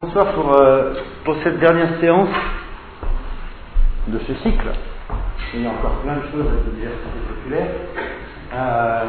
Bonsoir pour cette dernière séance de ce cycle. Il y a encore plein de choses à dire sur les populaires.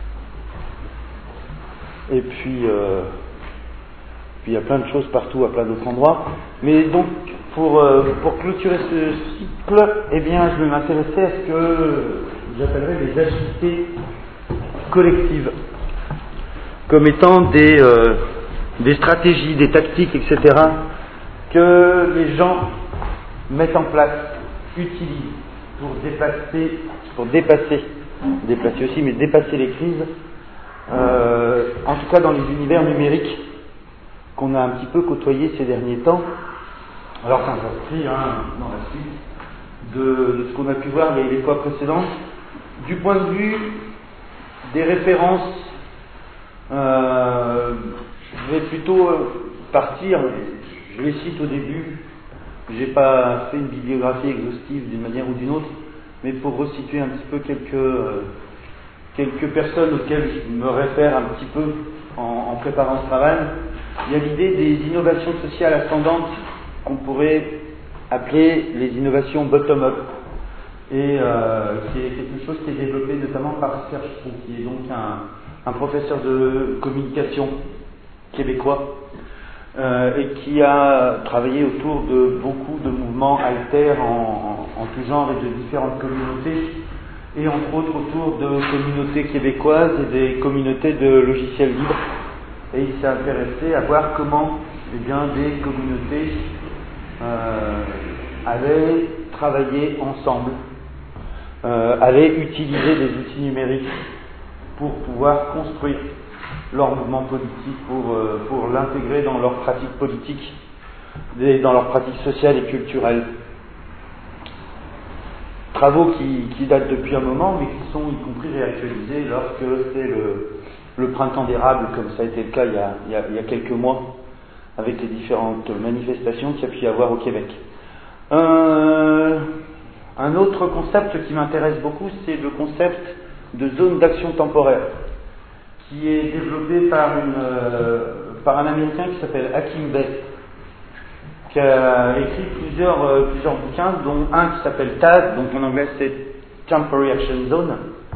Et puis il y a plein de choses partout, à plein d'autres endroits. Mais donc, pour clôturer ce cycle, eh bien, je vais m'intéresser à ce que j'appellerais les agilités collectives, comme étant des stratégies, des tactiques, etc., que les gens mettent en place, utilisent pour dépasser les crises, en tout cas dans les univers numériques qu'on a un petit peu côtoyés ces derniers temps. Alors ça s'inscrit dans la suite de ce qu'on a pu voir les fois précédentes, du point de vue des références. Je vais plutôt partir, je les cite au début, je n'ai pas fait une bibliographie exhaustive d'une manière ou d'une autre, mais pour resituer un petit peu quelques personnes auxquelles je me réfère un petit peu en préparant ce travail. Il y a l'idée des innovations sociales ascendantes qu'on pourrait appeler les innovations bottom-up, et qui est quelque chose qui est développé notamment par Serge Proust, qui est donc un professeur de communication québécois, et qui a travaillé autour de beaucoup de mouvements alters en tout genre et de différentes communautés, et entre autres autour de communautés québécoises et des communautés de logiciels libres. Et il s'est intéressé à voir comment des communautés allaient travailler ensemble, allaient utiliser des outils numériques pour pouvoir construire leur mouvement politique, pour l'intégrer dans leurs pratiques politiques, dans leurs pratiques sociales et culturelles. Travaux qui datent depuis un moment, mais qui sont y compris réactualisés lorsque c'est le printemps d'érable, comme ça a été le cas il y a quelques mois, avec les différentes manifestations qu'il y a pu y avoir au Québec. Un autre concept qui m'intéresse beaucoup, c'est le concept de zone d'action temporaire, qui est développé par un Américain qui s'appelle Hakim Bey, qui a écrit plusieurs bouquins, dont un qui s'appelle TAZ, donc en anglais c'est Temporary Action Zone,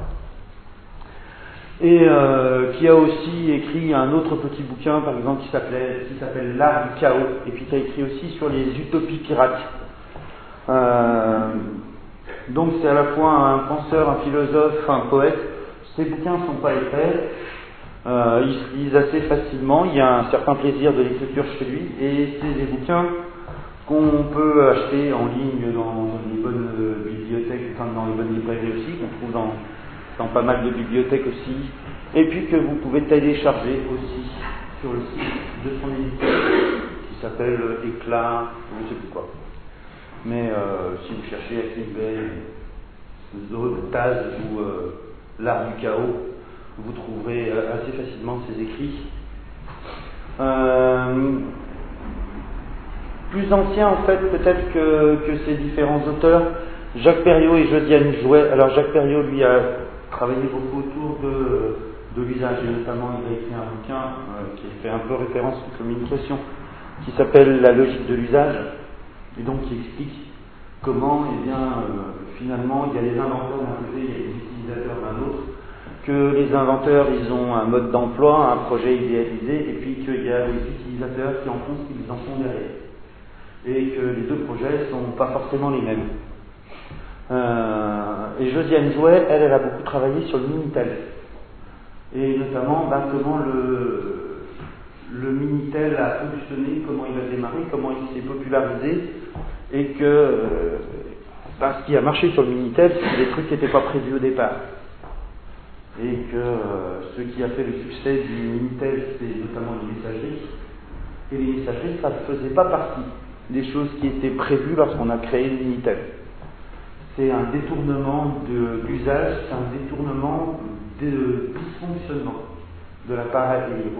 et qui a aussi écrit un autre petit bouquin, par exemple, qui s'appelle L'art du chaos, et puis qui a écrit aussi sur les utopies pirates. Donc c'est à la fois un penseur, un philosophe, un poète. Ces bouquins ne sont pas épais, ils se lisent assez facilement, il y a un certain plaisir de l'écriture chez lui, et c'est des bouquins qu'on peut acheter en ligne dans les bonnes bibliothèques, enfin dans les bonnes librairies aussi, qu'on trouve dans pas mal de bibliothèques aussi, et puis que vous pouvez télécharger aussi sur le site de son éditeur, qui s'appelle Éclat, je ne sais plus quoi. Mais si vous cherchez Hakim Bey, Zone, Taz ou L'art du chaos, vous trouverez assez facilement ses écrits. Plus ancien en fait peut-être que ces différents auteurs, Jacques Perriot et Josiane Jouet. Alors Jacques Perriot lui a travaillé beaucoup autour de l'usage, et notamment il a écrit un bouquin qui fait un peu référence aux communications, qui s'appelle La logique de l'usage, et donc qui explique comment finalement il y a les inventeurs d'un côté, il y a les utilisateurs d'un autre, que les inventeurs ils ont un mode d'emploi, un projet idéalisé, et puis qu'il y a les utilisateurs qui en font ce qu'ils en font derrière, et que les deux projets ne sont pas forcément les mêmes. Et Josiane Jouet, elle a beaucoup travaillé sur le Minitel, et notamment comment le Minitel a fonctionné, comment il a démarré, comment il s'est popularisé, et que ce qui a marché sur le Minitel, c'est des trucs qui n'étaient pas prévus au départ. Et que ce qui a fait le succès du Minitel, c'est notamment les messageries. Et les messageries, ça ne faisait pas partie des choses qui étaient prévues lorsqu'on a créé le Minitel. C'est un détournement d'usage, c'est un détournement de dysfonctionnement de l'appareil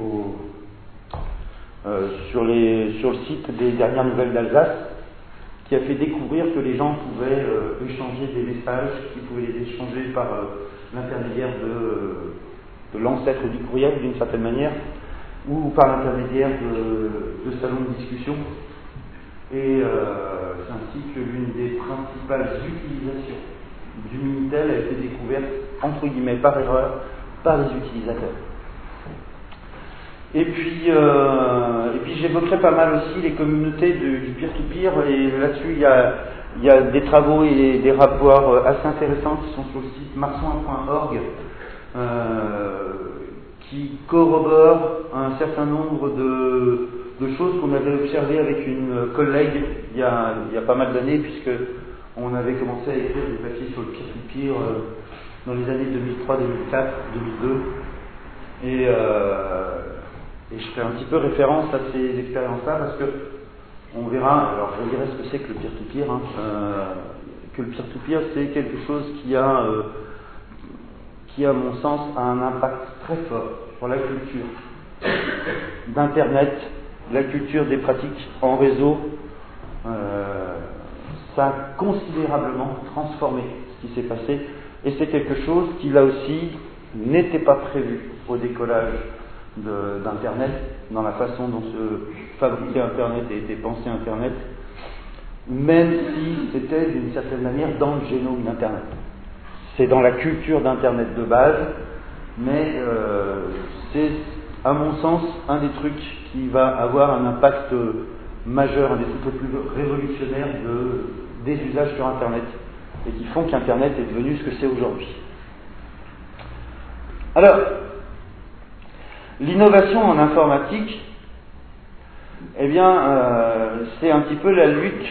sur le site des dernières nouvelles d'Alsace, qui a fait découvrir que les gens pouvaient échanger des messages, qu'ils pouvaient les échanger par l'intermédiaire de l'ancêtre du courriel d'une certaine manière, ou par l'intermédiaire de salons de discussion. Et c'est ainsi que l'une des principales utilisations du Minitel a été découverte, entre guillemets, par erreur, par les utilisateurs. Et puis j'évoquerai pas mal aussi les communautés du peer-to-peer, et là-dessus il y a des travaux et des rapports assez intéressants qui sont sur le site marsoin.org, qui corroborent un certain nombre de choses qu'on avait observées avec une collègue il y a pas mal d'années, puisque on avait commencé à écrire des papiers sur le peer-to-peer dans les années 2003, 2004, 2002, et je ferai un petit peu référence à ces expériences-là, parce que on verra, alors je dirais ce que c'est que le peer-to-peer, que le peer-to-peer c'est quelque chose qui à mon sens a un impact très fort sur la culture d'Internet, la culture des pratiques en réseau. Ça a considérablement transformé ce qui s'est passé, et c'est quelque chose qui là aussi n'était pas prévu au décollage d'Internet, dans la façon dont se fabriquait Internet et était pensé Internet, même si c'était d'une certaine manière dans le génome d'Internet. C'est dans la culture d'Internet de base, mais c'est à mon sens un des trucs qui va avoir un impact majeur, un des trucs les plus révolutionnaires des usages sur Internet, et qui font qu'Internet est devenu ce que c'est aujourd'hui. Alors, l'innovation en informatique, eh bien, c'est un petit peu la lutte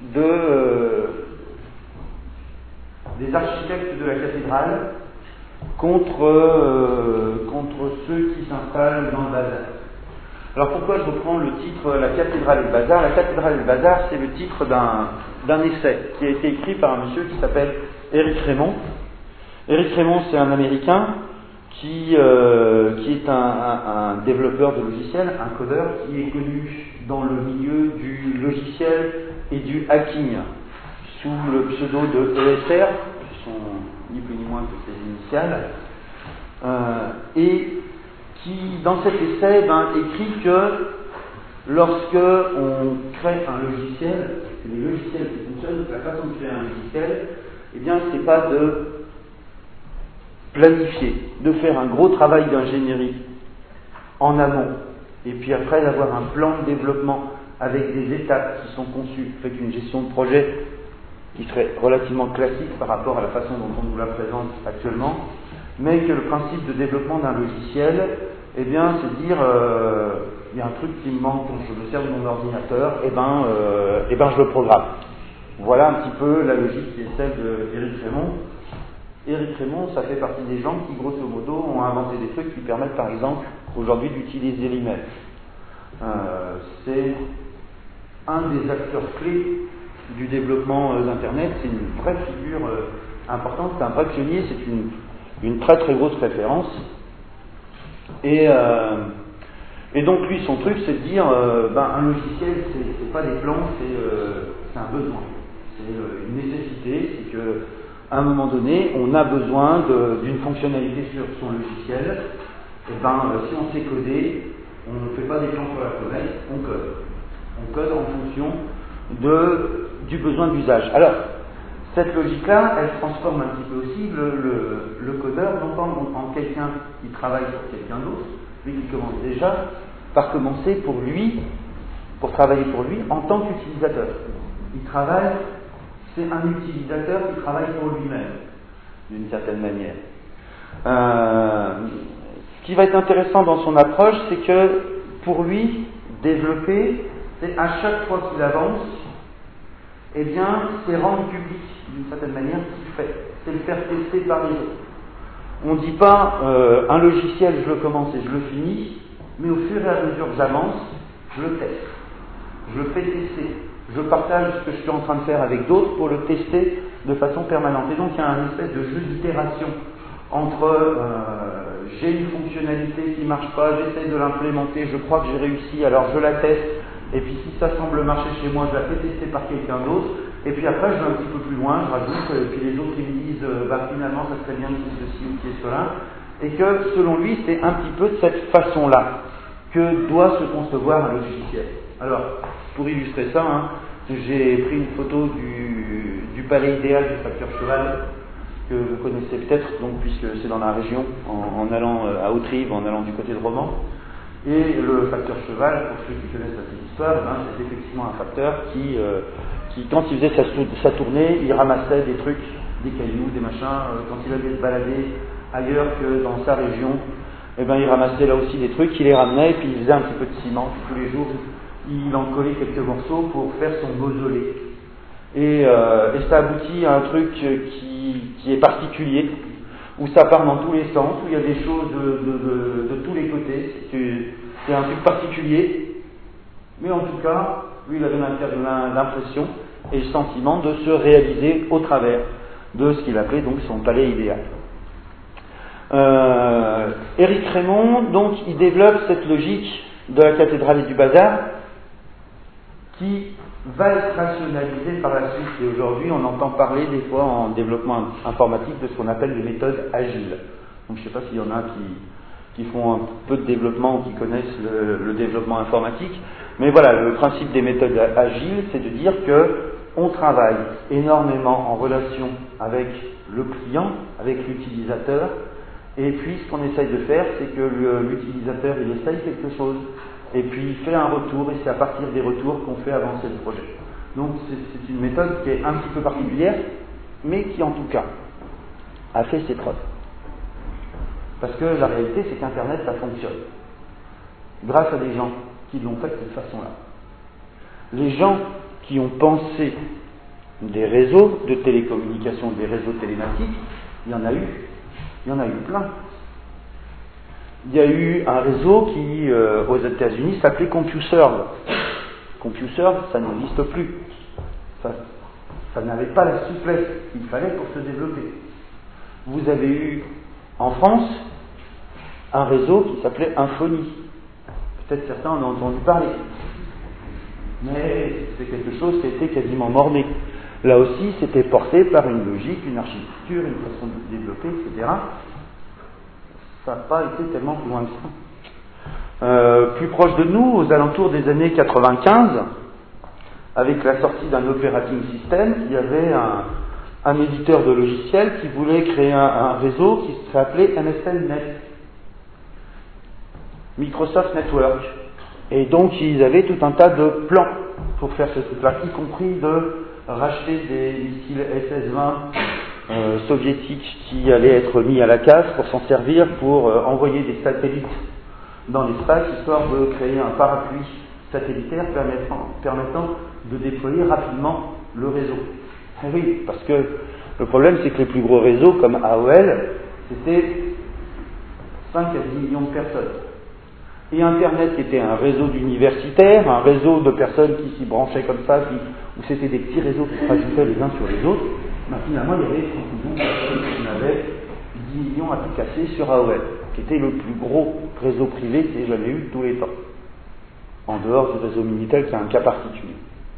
des architectes de la cathédrale contre ceux qui s'installent dans le bazar. Alors pourquoi je reprends le titre La cathédrale et le bazar? La cathédrale et le bazar, c'est le titre d'un essai qui a été écrit par un monsieur qui s'appelle Eric Raymond. Eric Raymond, c'est un Américain qui est un développeur de logiciels, un codeur, qui est connu dans le milieu du logiciel et du hacking sous le pseudo de ESR, qui sont ni plus ni moins que ses initiales, et qui, dans cet essai, écrit que lorsque on crée un logiciel, c'est les logiciels qui fonctionnent, la façon de créer un logiciel, eh bien, c'est pas de planifier, de faire un gros travail d'ingénierie en amont, et puis après d'avoir un plan de développement avec des étapes qui sont conçues, fait une gestion de projet qui serait relativement classique par rapport à la façon dont on nous la présente actuellement, mais que le principe de développement d'un logiciel, eh bien, c'est dire, il y a un truc qui me manque quand je me sers de mon ordinateur, je le programme. Voilà un petit peu la logique qui est celle d'Eric Raymond. Eric Raymond, ça fait partie des gens qui, grosso modo, ont inventé des trucs qui permettent, par exemple, aujourd'hui d'utiliser l'email. C'est un des acteurs clés du développement d'Internet, c'est une vraie figure importante, c'est un vrai pionnier, c'est une très très grosse référence. Et donc lui, son truc, c'est de dire, un logiciel, c'est pas des plans, c'est un besoin, c'est une nécessité, c'est que à un moment donné, on a besoin d'une fonctionnalité sur son logiciel. Et si on sait coder, on ne fait pas des plans sur la fenêtre, on code. On code en fonction du besoin d'usage. Alors, cette logique-là, elle transforme un petit peu aussi le codeur, non pas en quelqu'un qui travaille sur quelqu'un d'autre, mais qui commence déjà par commencer pour travailler pour lui en tant qu'utilisateur. C'est un utilisateur qui travaille pour lui-même, d'une certaine manière. Ce qui va être intéressant dans son approche, c'est que pour lui, développer, c'est à chaque fois qu'il avance, eh bien, c'est rendre public, d'une certaine manière, ce qu'il fait. C'est le faire tester par les autres. On ne dit pas, un logiciel, je le commence et je le finis, mais au fur et à mesure que j'avance, je le teste. Je le fais tester. Je partage ce que je suis en train de faire avec d'autres pour le tester de façon permanente. Et donc, il y a un espèce de jeu d'itération entre j'ai une fonctionnalité qui ne marche pas, j'essaie de l'implémenter, je crois que j'ai réussi, alors je la teste, et puis si ça semble marcher chez moi, je la fais tester par quelqu'un d'autre, et puis après je vais un petit peu plus loin, je rajoute, et puis les autres ils me disent finalement ça serait bien qu'il y ait ceci ou qu'il y ait cela, et que selon lui c'est un petit peu de cette façon-là que doit se concevoir un logiciel. Alors, pour illustrer ça, j'ai pris une photo du palais idéal du facteur cheval, que vous connaissez peut-être, donc, puisque c'est dans la région, en allant à Haute-Rive, en allant du côté de Romans. Et le facteur cheval, pour ceux qui connaissent cette histoire, c'est effectivement un facteur qui, quand il faisait sa tournée, il ramassait des trucs, des cailloux, des machins. Quand il allait se balader ailleurs que dans sa région, il ramassait là aussi des trucs, il les ramenait, et puis il faisait un petit peu de ciment. Tous les jours, il en collait quelques morceaux pour faire son mausolée. Et ça aboutit à un truc qui est particulier, où ça part dans tous les sens, où il y a des choses de tous les côtés. C'est un truc particulier, mais en tout cas, lui, il avait l'impression et le sentiment de se réaliser au travers de ce qu'il appelait donc son palais idéal. Éric Rémond, donc, il développe cette logique de la cathédrale et du bazar qui va être rationalisée par la suite. Et aujourd'hui, on entend parler des fois en développement informatique de ce qu'on appelle les méthodes agiles. Donc, je ne sais pas s'il y en a qui font un peu de développement ou qui connaissent le développement informatique. Mais voilà, le principe des méthodes agiles, c'est de dire qu'on travaille énormément en relation avec le client, avec l'utilisateur, et puis ce qu'on essaye de faire, c'est que l'utilisateur, il essaye quelque chose, et puis il fait un retour, et c'est à partir des retours qu'on fait avancer le projet. Donc c'est une méthode qui est un petit peu particulière, mais qui en tout cas a fait ses preuves. Parce que la réalité, c'est qu'Internet, ça fonctionne. Grâce à des gens qui l'ont fait de cette façon-là. Les gens qui ont pensé des réseaux de télécommunications, des réseaux télématiques, il y en a eu plein. Il y a eu un réseau qui, aux États-Unis, s'appelait CompuServe. CompuServe, ça n'existe plus. Ça n'avait pas la souplesse qu'il fallait pour se développer. Vous avez eu, en France, un réseau qui s'appelait Infony. Peut-être certains en ont entendu parler. Mais c'est quelque chose qui a été quasiment mort-né. Là aussi, c'était porté par une logique, une architecture, une façon de se développer, etc. Ça n'a pas été tellement plus loin que ça. Plus proche de nous, aux alentours des années 95, avec la sortie d'un operating system, il y avait un éditeur de logiciels qui voulait créer un réseau qui serait appelé MSN-Net, Microsoft Network. Et donc ils avaient tout un tas de plans pour faire ce truc-là, y compris de racheter des missiles SS-20 soviétiques qui allaient être mis à la casse pour s'en servir pour envoyer des satellites dans l'espace, histoire de créer un parapluie satellitaire permettant de déployer rapidement le réseau. Et oui, parce que le problème, c'est que les plus gros réseaux, comme AOL, c'était 5 à 10 millions de personnes. Et Internet, qui était un réseau d'universitaires, un réseau de personnes qui s'y branchaient comme ça, où c'était des petits réseaux qui se rajoutaient les uns sur les autres, finalement, il y avait 30 millions de personnes qui avaient 10 millions à tout casser sur AOL, qui était le plus gros réseau privé qu'il y ait jamais eu de tous les temps, en dehors du réseau Minitel, qui est un cas particulier.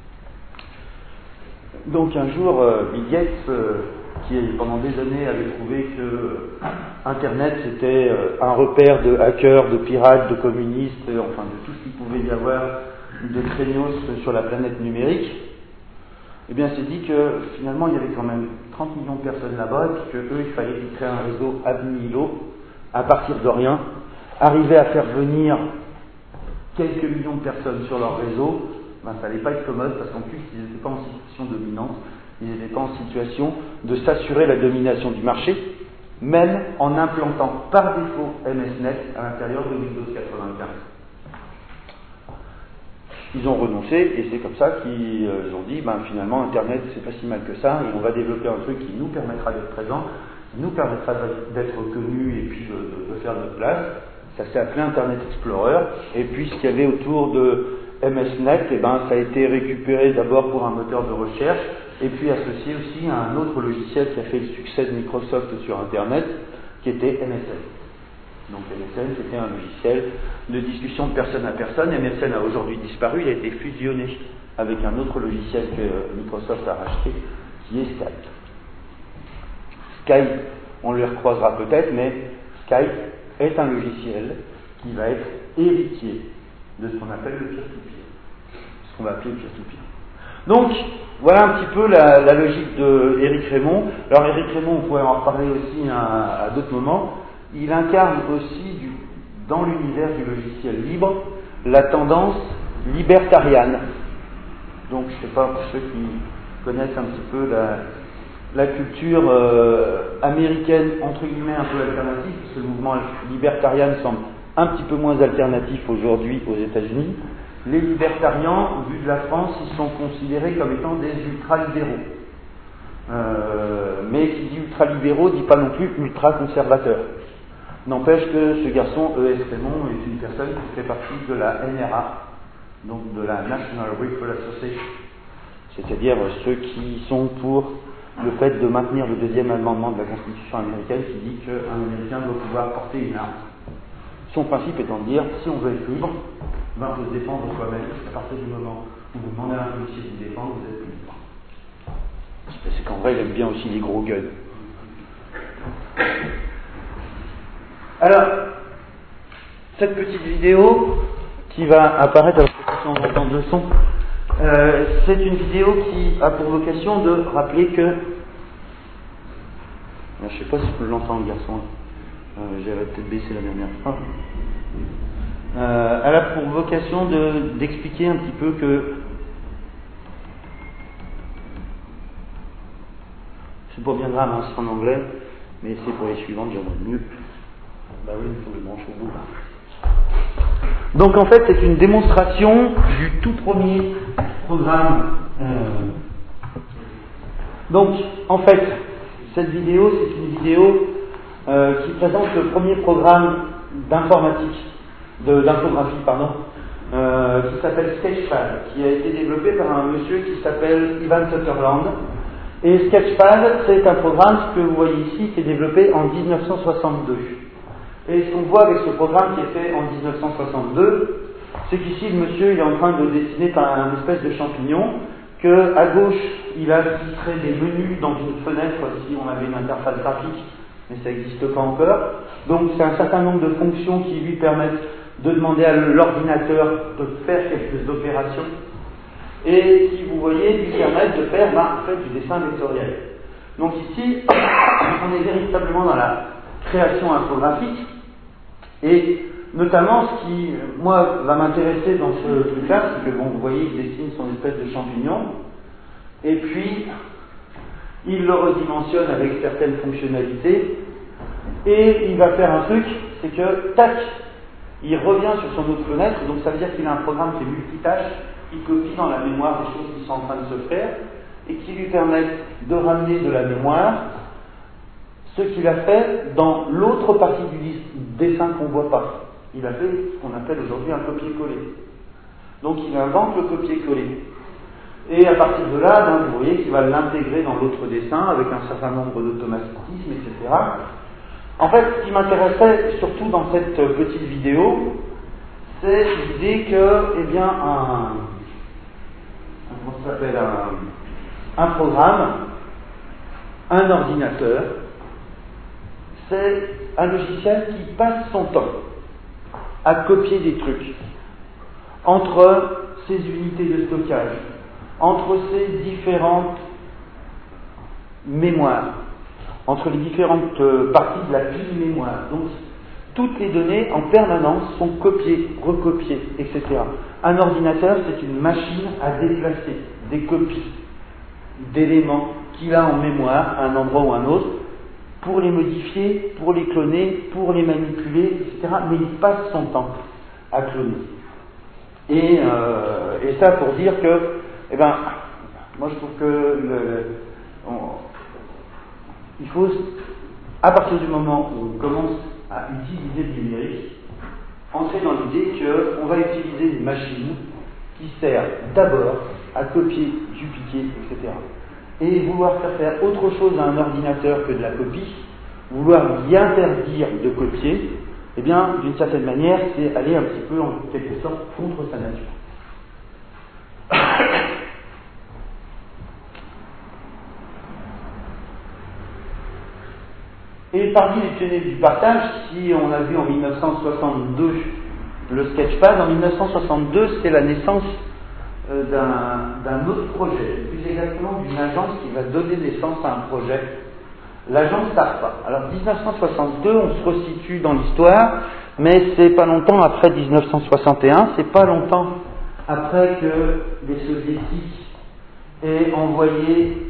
Donc un jour, Bill Gates, qui pendant des années avait trouvé que Internet c'était un repère de hackers, de pirates, de communistes, enfin de tout ce qu'il pouvait y avoir de craignos sur la planète numérique, eh bien s'est dit que finalement il y avait quand même 30 millions de personnes là-bas, et puis qu'eux il fallait qu'ils créent un réseau ad nihilo, à partir de rien, arriver à faire venir quelques millions de personnes sur leur réseau. Ça n'allait pas être commode parce qu'en plus ils n'étaient pas en situation dominante, ils n'étaient pas en situation de s'assurer la domination du marché, même en implantant par défaut MSNet à l'intérieur de Windows 95. Ils ont renoncé et c'est comme ça qu'ils ont dit finalement Internet c'est pas si mal que ça et on va développer un truc qui nous permettra d'être présents, qui nous permettra d'être connus et puis de faire notre place. Ça s'est appelé Internet Explorer et puis ce qu'il y avait autour de MSNet, ça a été récupéré d'abord pour un moteur de recherche et puis associé aussi à un autre logiciel qui a fait le succès de Microsoft sur Internet, qui était MSN. Donc MSN, c'était un logiciel de discussion de personne à personne. MSN a aujourd'hui disparu, il a été fusionné avec un autre logiciel que Microsoft a racheté, qui est Skype. Skype, on le recroisera peut-être, mais Skype est un logiciel qui va être héritier de ce qu'on appelle le peer-to-peer, ce qu'on va appeler le peer-to-peer. Donc, voilà un petit peu la logique de Éric Rémond. Alors, Éric Rémond, on pourrait en reparler aussi à d'autres moments. Il incarne aussi, dans l'univers du logiciel libre, la tendance libertariane. Donc, je ne sais pas, pour ceux qui connaissent un petit peu la culture américaine, entre guillemets, un peu alternative, parce que le mouvement libertarien semble un petit peu moins alternatif aujourd'hui aux États-Unis. Les libertariens, au vu de la France, ils sont considérés comme étant des ultralibéraux. Mais qui dit ultralibéraux dit pas non plus ultra-conservateur. N'empêche que ce garçon, E.S. Raymond, est une personne qui fait partie de la NRA, donc de la National Rifle Association, c'est-à-dire ceux qui sont pour le fait de maintenir le deuxième amendement de la Constitution américaine qui dit qu'un Américain doit pouvoir porter une arme. Son principe étant de dire, si on veut être libre, ben, il faut se défendre soi-même, parce qu'à partir du moment où vous demandez à un policier de vous défendre, vous êtes plus libre. C'est qu'en vrai, il aime bien aussi les gros guns. Alors, cette petite vidéo qui va apparaître, alors que on entend le son, c'est une vidéo qui a pour vocation de rappeler que... Je ne sais pas si je peux l'entendre, le garçon. J'avais peut-être baissé la dernière fois. Elle a pour vocation d'expliquer un petit peu que c'est pas bien grave, hein, c'est en anglais, mais c'est pour les suivantes, j'aimerais mieux. Bah oui, il faut le brancher au bout là. Donc en fait, c'est une démonstration du tout premier programme. Donc en fait, cette vidéo, c'est une vidéo qui présente le premier programme d'informatique, d'infographie, qui s'appelle Sketchpad, qui a été développé par un monsieur qui s'appelle Ivan Sutherland. Et Sketchpad, c'est un programme que vous voyez ici, qui est développé en 1962. Et ce qu'on voit avec ce programme qui est fait en 1962, c'est qu'ici le monsieur il est en train de dessiner un espèce de champignon, que à gauche il a qui serait des menus dans une fenêtre si on avait une interface graphique, mais ça n'existe pas encore. Donc c'est un certain nombre de fonctions qui lui permettent de demander à l'ordinateur de faire quelques opérations et qui, vous voyez, lui permettent de faire en fait, du dessin vectoriel. Donc ici, on est véritablement dans la création infographique et notamment ce qui, moi, va m'intéresser dans ce truc-là, c'est que, bon, vous voyez, il dessine son espèce de champignon et puis il le redimensionne avec certaines fonctionnalités et il va faire un truc, c'est que, tac, il revient sur son autre fenêtre, donc ça veut dire qu'il a un programme qui est multitâche, qui copie dans la mémoire des choses qui sont en train de se faire et qui lui permettent de ramener de la mémoire ce qu'il a fait dans l'autre partie du dessin qu'on ne voit pas. Il a fait ce qu'on appelle aujourd'hui un copier-coller. Donc il invente le copier-coller. Et à partir de là, vous voyez qu'il va l'intégrer dans l'autre dessin avec un certain nombre d'automatismes, etc. En fait, ce qui m'intéressait surtout dans cette petite vidéo, c'est l'idée que, eh bien, un programme, un ordinateur, c'est un logiciel qui passe son temps à copier des trucs entre ces unités de stockage, entre ces différentes mémoires, entre les différentes parties de la pile mémoire. Donc, toutes les données en permanence sont copiées, recopiées, etc. Un ordinateur, c'est une machine à déplacer des copies d'éléments qu'il a en mémoire à un endroit ou à un autre, pour les modifier, pour les cloner, pour les manipuler, etc. Mais il passe son temps à cloner. Et ça pour dire que, eh ben, moi je trouve que il faut, à partir du moment où on commence à utiliser le numérique, entrer dans l'idée qu'on va utiliser une machine qui sert d'abord à copier, dupliquer, etc. Et vouloir faire autre chose à un ordinateur que de la copie, vouloir y interdire de copier, eh bien, d'une certaine manière, c'est aller un petit peu, en quelque sorte, contre sa nature. Et parmi les pionniers du partage, si on a vu en 1962 le Sketchpad. En 1962, c'est la naissance d'un autre projet, plus exactement d'une agence qui va donner naissance à un projet, l'agence DARPA. Alors 1962, on se resitue dans l'histoire, mais c'est pas longtemps après 1961, c'est pas longtemps après que les soviétiques aient envoyé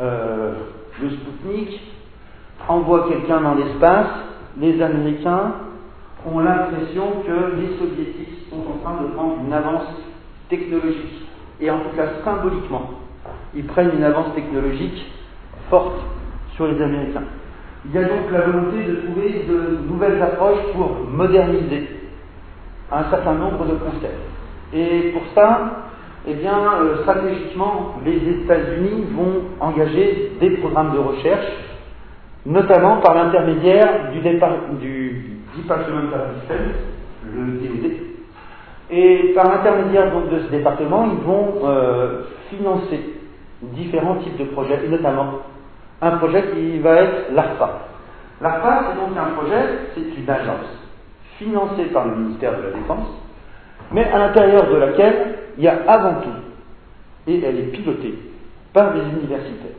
le Spoutnik, envoient quelqu'un dans l'espace, les Américains ont l'impression que les soviétiques sont en train de prendre une avance technologique, et en tout cas symboliquement, ils prennent une avance technologique forte sur les Américains. Il y a donc la volonté de trouver de nouvelles approches pour moderniser un certain nombre de concepts. Et pour ça, eh bien, stratégiquement, les États-Unis vont engager des programmes de recherche, notamment par l'intermédiaire du Department of Defense, le DoD. Et par l'intermédiaire donc de ce département, ils vont financer différents types de projets, et notamment un projet qui va être l'ARPA. L'ARPA, c'est donc un projet, c'est une agence financée par le ministère de la Défense, mais à l'intérieur de laquelle il y a avant tout, et elle est pilotée par des universitaires.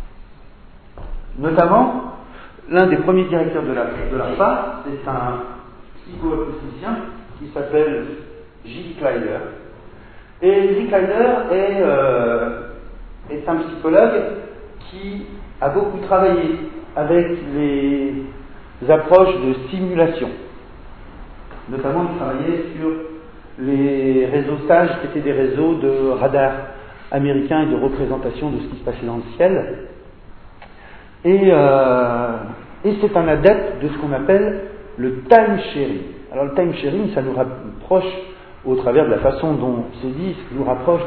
Notamment, l'un des premiers directeurs de l'ARPA, c'est un psychoacousticien qui s'appelle Gilles Kleider. Et Gilles Kleider est un psychologue qui a beaucoup travaillé avec les approches de simulation. Notamment, il travaillait sur les réseaux SAGE, qui étaient des réseaux de radars américains et de représentation de ce qui se passait dans le ciel. Et c'est un adepte de ce qu'on appelle le time sharing. Alors le time sharing, ça nous rapproche, au travers de la façon dont c'est dit, ça nous rapproche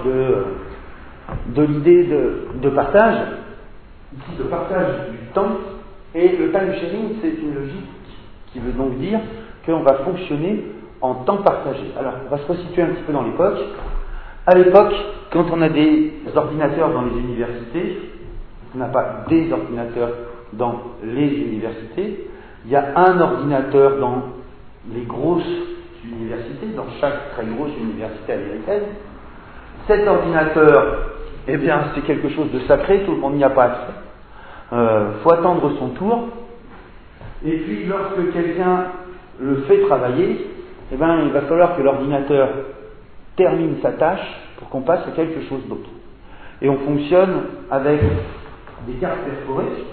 de l'idée de partage, ici de partage du temps. Et le time sharing, c'est une logique qui veut donc dire qu'on va fonctionner en temps partagé. Alors, on va se resituer un petit peu dans l'époque. À l'époque, quand on a des ordinateurs dans les universités, on n'a pas des ordinateurs dans les universités, il y a un ordinateur dans les grosses universités, dans chaque très grosse université américaine. Cet ordinateur, eh bien, c'est quelque chose de sacré, tout le monde n'y a pas accès. Faut attendre son tour. Et puis, lorsque quelqu'un le fait travailler, eh bien, il va falloir que l'ordinateur termine sa tâche pour qu'on passe à quelque chose d'autre. Et on fonctionne avec des cartes perforées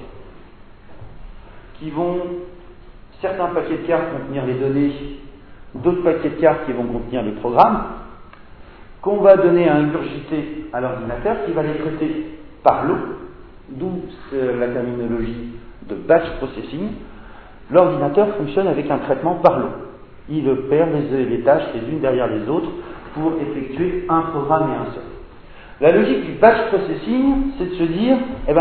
qui vont, certains paquets de cartes contenir les données, d'autres paquets de cartes qui vont contenir les programmes, qu'on va donner à ingurgiter à l'ordinateur qui va les traiter par l'eau, d'où la terminologie de batch processing. L'ordinateur fonctionne avec un traitement par l'eau. Il perd les tâches les unes derrière les autres pour effectuer un programme et un seul. La logique du batch processing, c'est de se dire,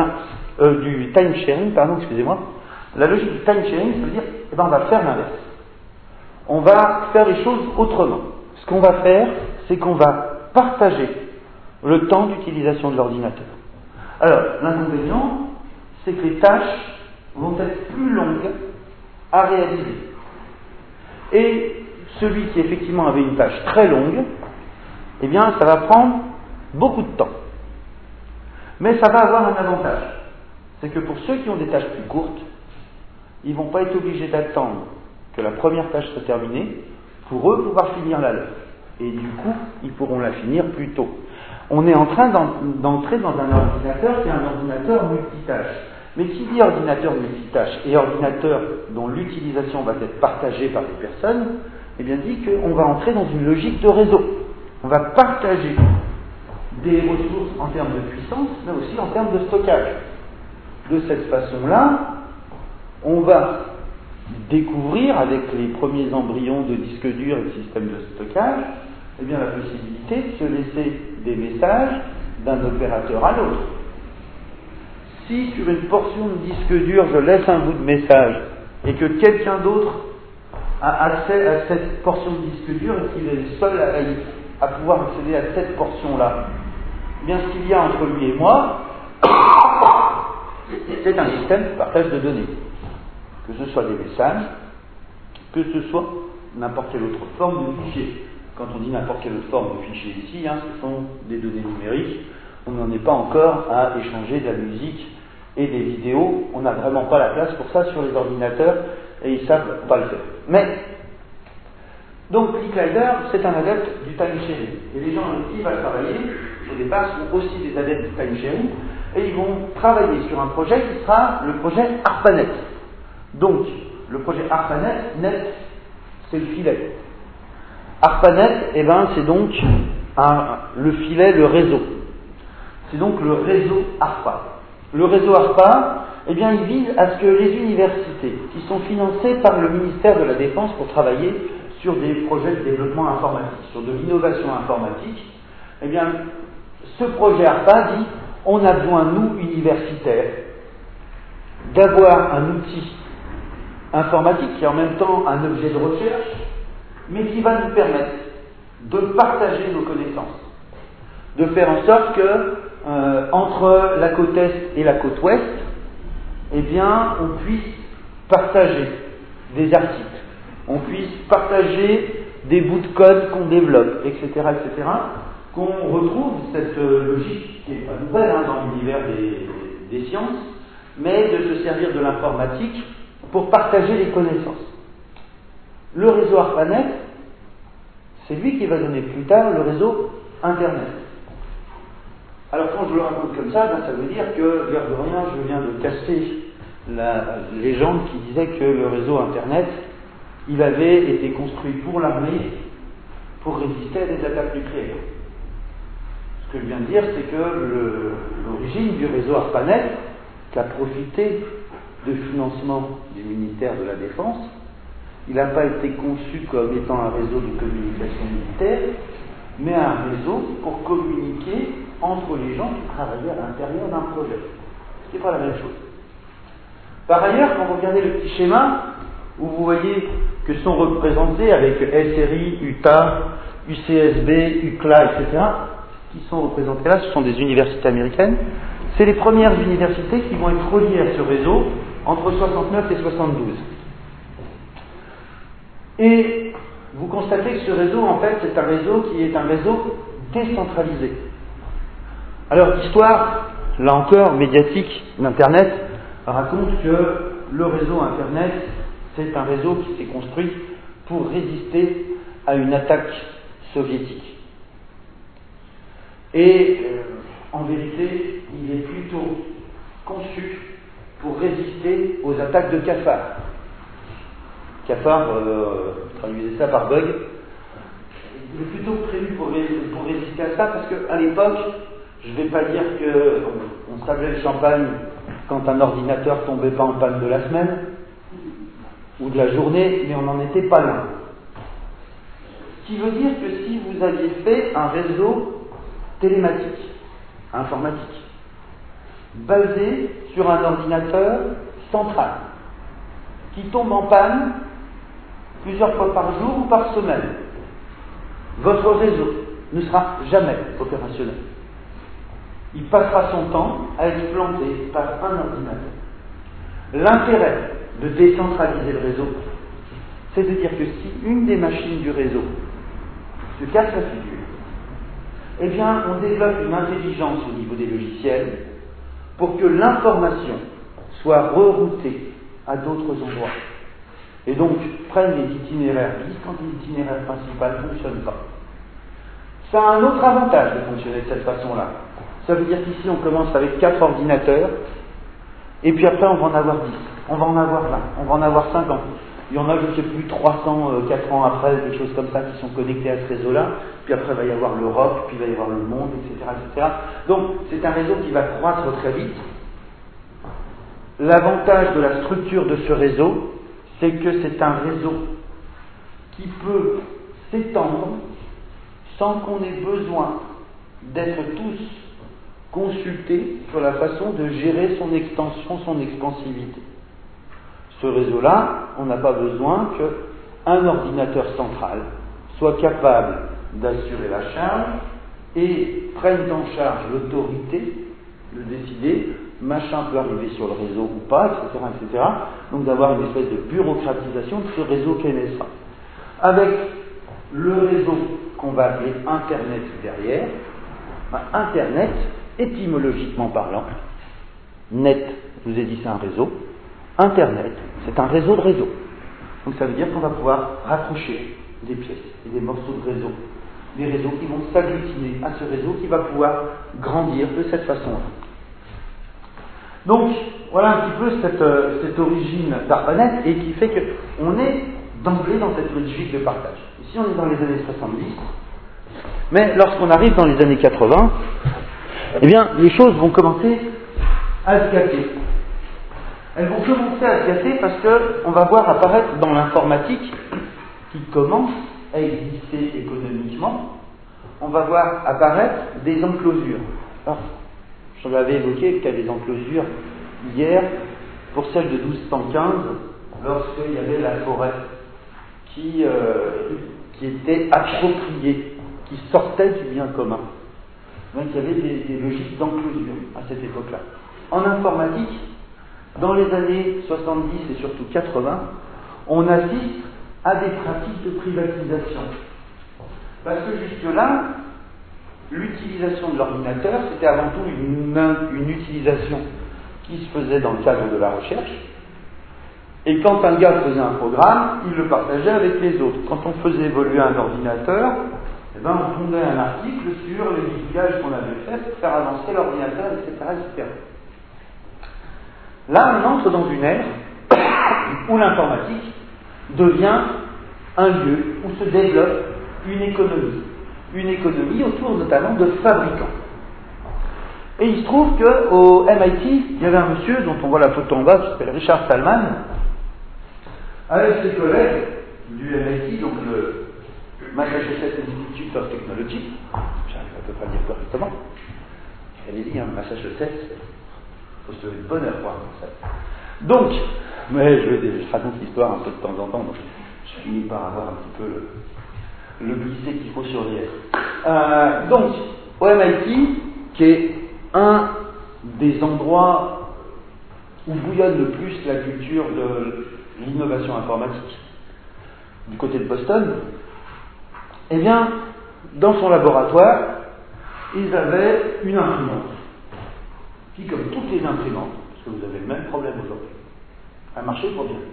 du time sharing, excusez-moi. La logique du time sharing, c'est de dire, on va faire l'inverse. On va faire les choses autrement. Ce qu'on va faire, c'est qu'on va partager le temps d'utilisation de l'ordinateur. Alors, l'inconvénient, c'est que les tâches vont être plus longues à réaliser. Et celui qui effectivement avait une tâche très longue, eh bien, ça va prendre beaucoup de temps. Mais ça va avoir un avantage. C'est que pour ceux qui ont des tâches plus courtes, ils ne vont pas être obligés d'attendre que la première tâche soit terminée pour eux pouvoir finir la leur. Et du coup, ils pourront la finir plus tôt. On est en train d'entrer dans un ordinateur qui est un ordinateur multitâche. Mais qui dit ordinateur multitâche et ordinateur dont l'utilisation va être partagée par des personnes, eh bien dit qu'on va entrer dans une logique de réseau. On va partager des ressources en termes de puissance, mais aussi en termes de stockage. De cette façon-là, on va découvrir, avec les premiers embryons de disques durs et de systèmes de stockage, eh bien, la possibilité de se laisser des messages d'un opérateur à l'autre. Si sur une portion de disque dur, je laisse un bout de message et que quelqu'un d'autre a accès à cette portion de disque dur et qu'il est le seul à pouvoir accéder à cette portion-là, eh bien, ce qu'il y a entre lui et moi, c'est un système de partage de données. Que ce soit des messages, que ce soit n'importe quelle autre forme de fichier. Quand on dit n'importe quelle autre forme de fichier ici, ce sont des données numériques. On n'en est pas encore à échanger de la musique et des vidéos. On n'a vraiment pas la place pour ça sur les ordinateurs et ils ne savent pas le faire. Mais, donc Lee Clyder, c'est un adepte du time sharing. Et les gens avec qui il va travailler, au départ, sont aussi des adeptes du time sharing et ils vont travailler sur un projet qui sera le projet ARPANET. Donc, le projet ARPANET, net, c'est le filet. ARPANET, c'est donc le filet, le réseau. C'est donc le réseau ARPA. Le réseau ARPA, il vise à ce que les universités, qui sont financées par le ministère de la Défense pour travailler sur des projets de développement informatique, sur de l'innovation informatique, ce projet ARPA dit, on a besoin, nous, universitaires, d'avoir un outil informatique qui est en même temps un objet de recherche, mais qui va nous permettre de partager nos connaissances, de faire en sorte que entre la côte est et la côte ouest, on puisse partager des articles, on puisse partager des bouts de code qu'on développe, etc., qu'on retrouve cette logique qui n'est pas nouvelle dans l'univers des sciences, mais de se servir de l'informatique pour partager les connaissances. Le réseau ARPANET, c'est lui qui va donner plus tard le réseau Internet. Alors quand je le raconte comme ça, ça veut dire que, l'air de rien, je viens de casser la légende qui disait que le réseau Internet, il avait été construit pour l'armée pour résister à des attaques nucléaires. Ce que je viens de dire, c'est que l'origine du réseau ARPANET, qui a profité de financement du ministère de la Défense, il n'a pas été conçu comme étant un réseau de communication militaire, mais un réseau pour communiquer entre les gens qui travaillaient à l'intérieur d'un projet. Ce qui n'est pas la même chose. Par ailleurs, quand vous regardez le petit schéma, où vous voyez que sont représentés avec SRI, UTA, UCSB, UCLA, etc., qui sont représentés là, ce sont des universités américaines. C'est les premières universités qui vont être reliées à ce réseau entre 69 et 72. Et vous constatez que ce réseau, en fait, c'est un réseau qui est un réseau décentralisé. Alors, l'histoire, là encore, médiatique d'Internet, raconte que le réseau Internet, c'est un réseau qui s'est construit pour résister à une attaque soviétique. Et en vérité, il est plutôt conçu pour résister aux attaques de cafards. Cafard, traduisez ça par bug. Il est plutôt prévu pour résister à ça, parce qu'à l'époque, je ne vais pas dire qu'on savait le champagne quand un ordinateur tombait pas en panne de la semaine ou de la journée, mais on n'en était pas loin. Ce qui veut dire que si vous aviez fait un réseau télématique, informatique, basé sur un ordinateur central, qui tombe en panne plusieurs fois par jour ou par semaine, votre réseau ne sera jamais opérationnel. Il passera son temps à être planté par un ordinateur. L'intérêt de décentraliser le réseau, c'est de dire que si une des machines du réseau se casse la figure, on développe une intelligence au niveau des logiciels pour que l'information soit reroutée à d'autres endroits. Et donc, prennent les itinéraires bis quand l'itinéraire principal ne fonctionne pas. Ça a un autre avantage de fonctionner de cette façon-là. Ça veut dire qu'ici, on commence avec 4 ordinateurs, et puis après, on va en avoir 10, on va en avoir 20, on va en avoir 50. Il y en a, je ne sais plus, 300, 4 ans après, des choses comme ça qui sont connectées à ce réseau-là, puis après, il va y avoir l'Europe, puis il va y avoir le monde, etc., etc. Donc, c'est un réseau qui va croître très vite. L'avantage de la structure de ce réseau, c'est que c'est un réseau qui peut s'étendre sans qu'on ait besoin d'être tous consultés sur la façon de gérer son extension, son expansivité. Ce réseau-là, on n'a pas besoin qu'un ordinateur central soit capable d'assurer la charge et prenne en charge l'autorité de décider machin peut arriver sur le réseau ou pas, etc., etc. Donc d'avoir une espèce de bureaucratisation de ce réseau qu'est NSA. avec le réseau qu'on va appeler Internet derrière. Internet, étymologiquement parlant, net, je vous ai dit c'est un réseau, Internet, c'est un réseau de réseaux. Donc ça veut dire qu'on va pouvoir raccrocher des pièces et des morceaux de réseau, des réseaux qui vont s'agglutiner à ce réseau qui va pouvoir grandir de cette façon-là. Donc voilà un petit peu cette origine d'ARPANET et qui fait qu'on est d'emblée dans cette logique de partage. Ici on est dans les années 70, mais lorsqu'on arrive dans les années 80, eh bien les choses vont commencer à se gâter. Elles vont commencer à se gâter parce qu'on va voir apparaître dans l'informatique, qui commence à exister économiquement, on va voir apparaître des enclosures. Alors, je l'avais évoqué le cas des enclosures hier, pour celle de 1215, lorsqu'il y avait la forêt qui était appropriée, qui sortait du bien commun. Donc il y avait des logiques d'enclosure à cette époque-là. En informatique, dans les années 70 et surtout 80, on assiste à des pratiques de privatisation. Parce que jusque-là, l'utilisation de l'ordinateur, c'était avant tout une utilisation qui se faisait dans le cadre de la recherche. Et quand un gars faisait un programme, il le partageait avec les autres. Quand on faisait évoluer un ordinateur, eh ben, on tombait un article sur les bidouillages qu'on avait fait pour faire avancer l'ordinateur, etc., etc. Là, on entre dans une ère où l'informatique devient un lieu où se développe une économie autour notamment de fabricants. Et il se trouve qu'au MIT, il y avait un monsieur dont on voit la photo en bas, qui s'appelle Richard Stallman, avec ses collègues du MIT, donc le Massachusetts Institute of Technology, j'arrive à peu près à dire correctement, allez-y, Massachusetts, il faut se lever de bonne heure pour ça. Donc, mais je raconte l'histoire un peu de temps en temps, donc je finis par avoir un petit peu le glisser qu'il faut surveiller. Donc, au MIT, qui est un des endroits où bouillonne le plus la culture de l'innovation informatique, du côté de Boston, eh bien, dans son laboratoire, ils avaient une imprimante, qui, comme toutes les imprimantes, parce que vous avez le même problème aujourd'hui, a marché pour bien.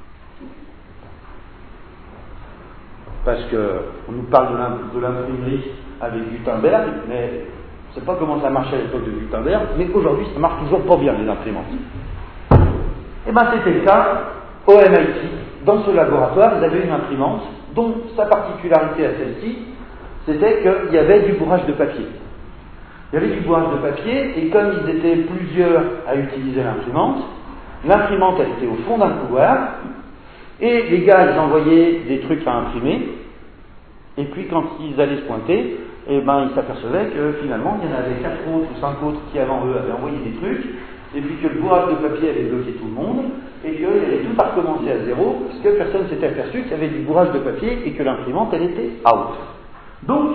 Parce qu'on nous parle de l'imprimerie avec Gutenberg, mais on ne sait pas comment ça marchait à l'époque de Gutenberg, mais aujourd'hui ça marche toujours pas bien les imprimantes. Et bien c'était le cas au MIT. Dans ce laboratoire, ils avaient une imprimante dont sa particularité à celle-ci, c'était qu'il y avait du bourrage de papier. Il y avait du bourrage de papier, et comme ils étaient plusieurs à utiliser l'imprimante elle était au fond d'un couloir, et les gars ils envoyaient des trucs à imprimer, et puis quand ils allaient se pointer, eh ben, ils s'apercevaient que finalement il y en avait 4 autres ou 5 autres qui avant eux avaient envoyé des trucs, et puis que le bourrage de papier avait bloqué tout le monde, et qu'il allait tout à recommencer à zéro, parce que personne ne s'était aperçu qu'il y avait du bourrage de papier et que l'imprimante elle était out. Donc,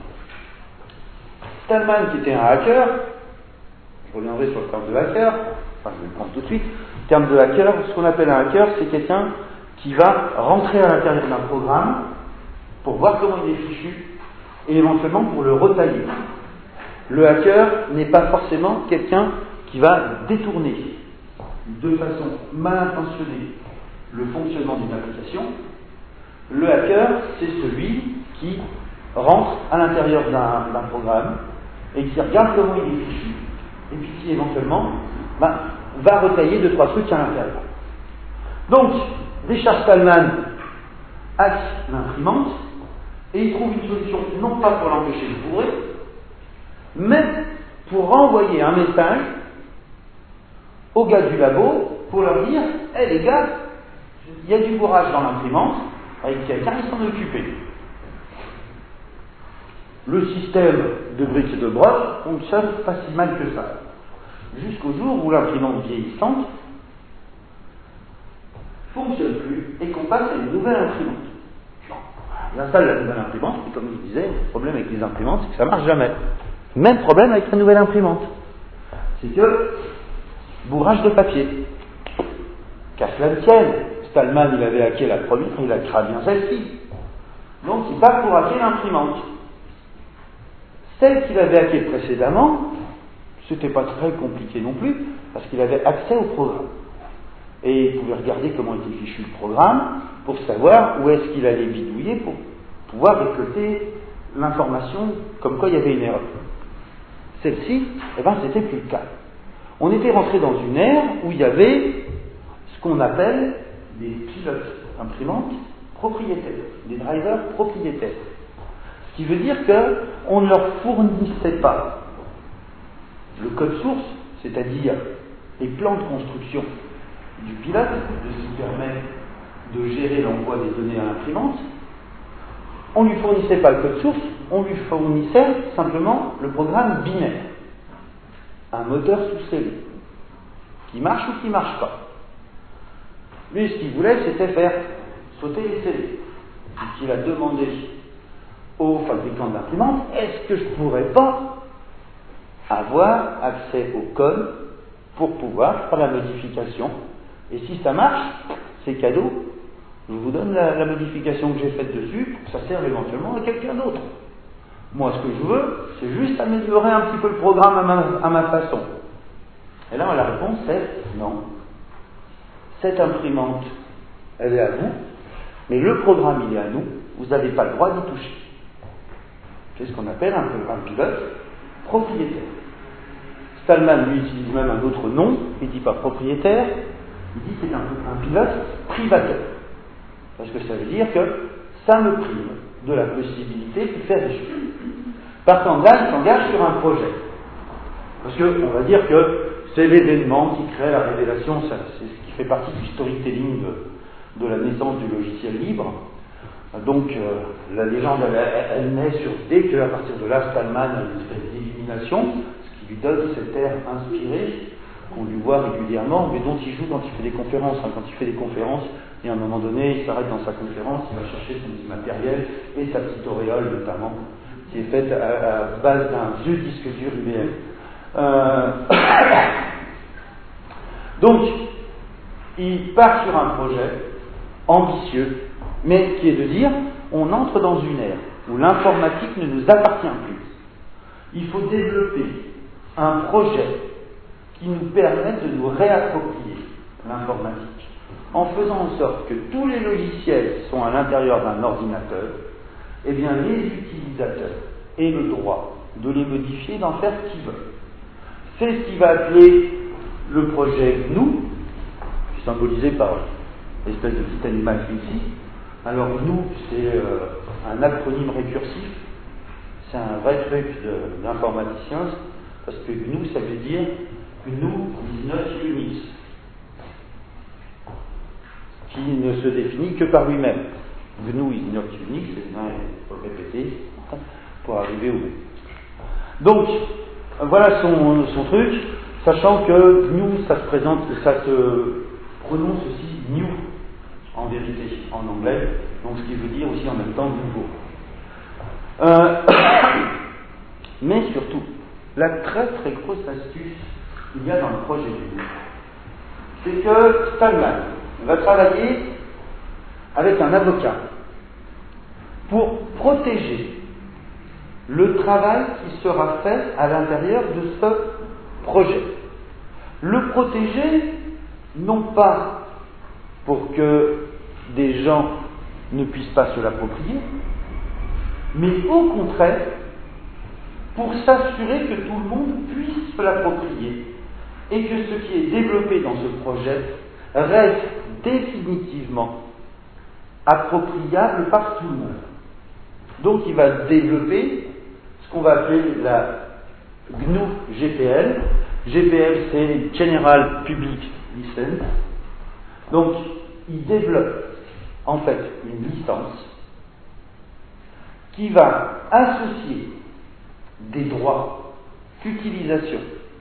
Stallman qui était un hacker, je reviendrai sur le terme de hacker, enfin je vais le prendre tout de suite, le terme de hacker, ce qu'on appelle un hacker, c'est quelqu'un qui va rentrer à l'intérieur d'un programme pour voir comment il est fichu et éventuellement pour le retailler. Le hacker n'est pas forcément quelqu'un qui va détourner de façon mal intentionnée le fonctionnement d'une application. Le hacker, c'est celui qui rentre à l'intérieur d'un programme et qui regarde comment il est fichu et puis qui éventuellement va retailler 2-3 trucs à l'intérieur. Donc, Richard Stallman hack l'imprimante et il trouve une solution non pas pour l'empêcher de bourrer, mais pour renvoyer un message aux gars du labo pour leur dire « Hey les gars, il y a du bourrage dans l'imprimante, avec quelqu'un qui s'en est occupé. » Le système de briques et de brocs fonctionne pas si mal que ça. Jusqu'au jour où l'imprimante vieillissante fonctionne plus et qu'on passe à une nouvelle imprimante. Il installe la nouvelle imprimante, et comme je disais, le problème avec les imprimantes, c'est que ça ne marche jamais. Même problème avec la nouvelle imprimante. C'est que, bourrage de papier. Qu'à cela ne tienne, Stallman, il avait hacké la première, il a craint bien celle-ci. Donc il va pour hacker l'imprimante. Celle qu'il avait hackée précédemment, c'était pas très compliqué non plus, parce qu'il avait accès au programme. Et il pouvait regarder comment était fichu le programme pour savoir où est-ce qu'il allait bidouiller pour pouvoir récolter l'information comme quoi il y avait une erreur. Celle-ci, c'était plus le cas. On était rentré dans une ère où il y avait ce qu'on appelle des pilotes imprimantes propriétaires, des drivers propriétaires. Ce qui veut dire qu'on ne leur fournissait pas le code source, c'est-à-dire les plans de construction du pilote, de ce qui permet de gérer l'envoi des données à l'imprimante. On ne lui fournissait pas le code source, on lui fournissait simplement le programme binaire, un moteur sous-scellé, qui marche ou qui ne marche pas. Lui, ce qu'il voulait, c'était faire sauter les scellés. Il a demandé au fabricant d'imprimante, est-ce que je ne pourrais pas avoir accès au code pour pouvoir faire la modification, et si ça marche, c'est cadeau, je vous donne la modification que j'ai faite dessus pour que ça serve éventuellement à quelqu'un d'autre. Moi, ce que je veux, c'est juste améliorer un petit peu le programme à ma façon. Et là, la réponse est non. Cette imprimante, elle est à vous, mais le programme, il est à nous, vous n'avez pas le droit d'y toucher. C'est ce qu'on appelle un pilote propriétaire. Stallman, lui, utilise même un autre nom, il ne dit pas propriétaire, il dit que c'est un pilote privateur. Parce que ça veut dire que ça me prive de la possibilité de faire des choses. Par contre, là, il s'engage sur un projet. Parce qu'on va dire que c'est l'événement qui crée la révélation, c'est ce qui fait partie du storytelling de la naissance du logiciel libre. Donc, la légende, elle naît sur dès qu'à partir de là, Stallman a une espèce d'élimination, ce qui lui donne cet air inspiré qu'on lui voit régulièrement, mais dont il joue quand il fait des conférences. Quand il fait des conférences, et à un moment donné, il s'arrête dans sa conférence, il va chercher son petit matériel et sa petite auréole notamment, qui est faite à base d'un vieux disque dur IBM. Donc, il part sur un projet ambitieux, mais qui est de dire, on entre dans une ère où l'informatique ne nous appartient plus. Il faut développer un projet qui nous permette de nous réapproprier l'informatique, en faisant en sorte que tous les logiciels qui sont à l'intérieur d'un ordinateur, eh bien les utilisateurs aient le droit de les modifier, d'en faire ce qu'ils veulent. C'est ce qui va appeler le projet GNU, qui est symbolisé par l'espèce de petit animal ici. Alors GNU, c'est un acronyme récursif, c'est un vrai truc d'informaticien, parce que GNU, ça veut dire GNU is not Unix, qui ne se définit que par lui-même. GNU is not Unix, il faut répéter pour arriver au bout. Donc, voilà son truc, sachant que GNU, ça se prononce aussi new, en vérité, en anglais, donc ce qui veut dire aussi en même temps nouveau. Mais surtout, la très très grosse astuce qu'il y a dans le projet GNU, c'est que Stallman va travailler avec un avocat pour protéger le travail qui sera fait à l'intérieur de ce projet. Le protéger, non pas pour que des gens ne puissent pas se l'approprier, mais au contraire, pour s'assurer que tout le monde puisse se l'approprier et que ce qui est développé dans ce projet reste définitivement appropriable par tout le monde. Donc il va développer ce qu'on va appeler la GNU GPL. GPL, c'est General Public License. Donc il développe en fait une licence qui va associer des droits d'utilisation,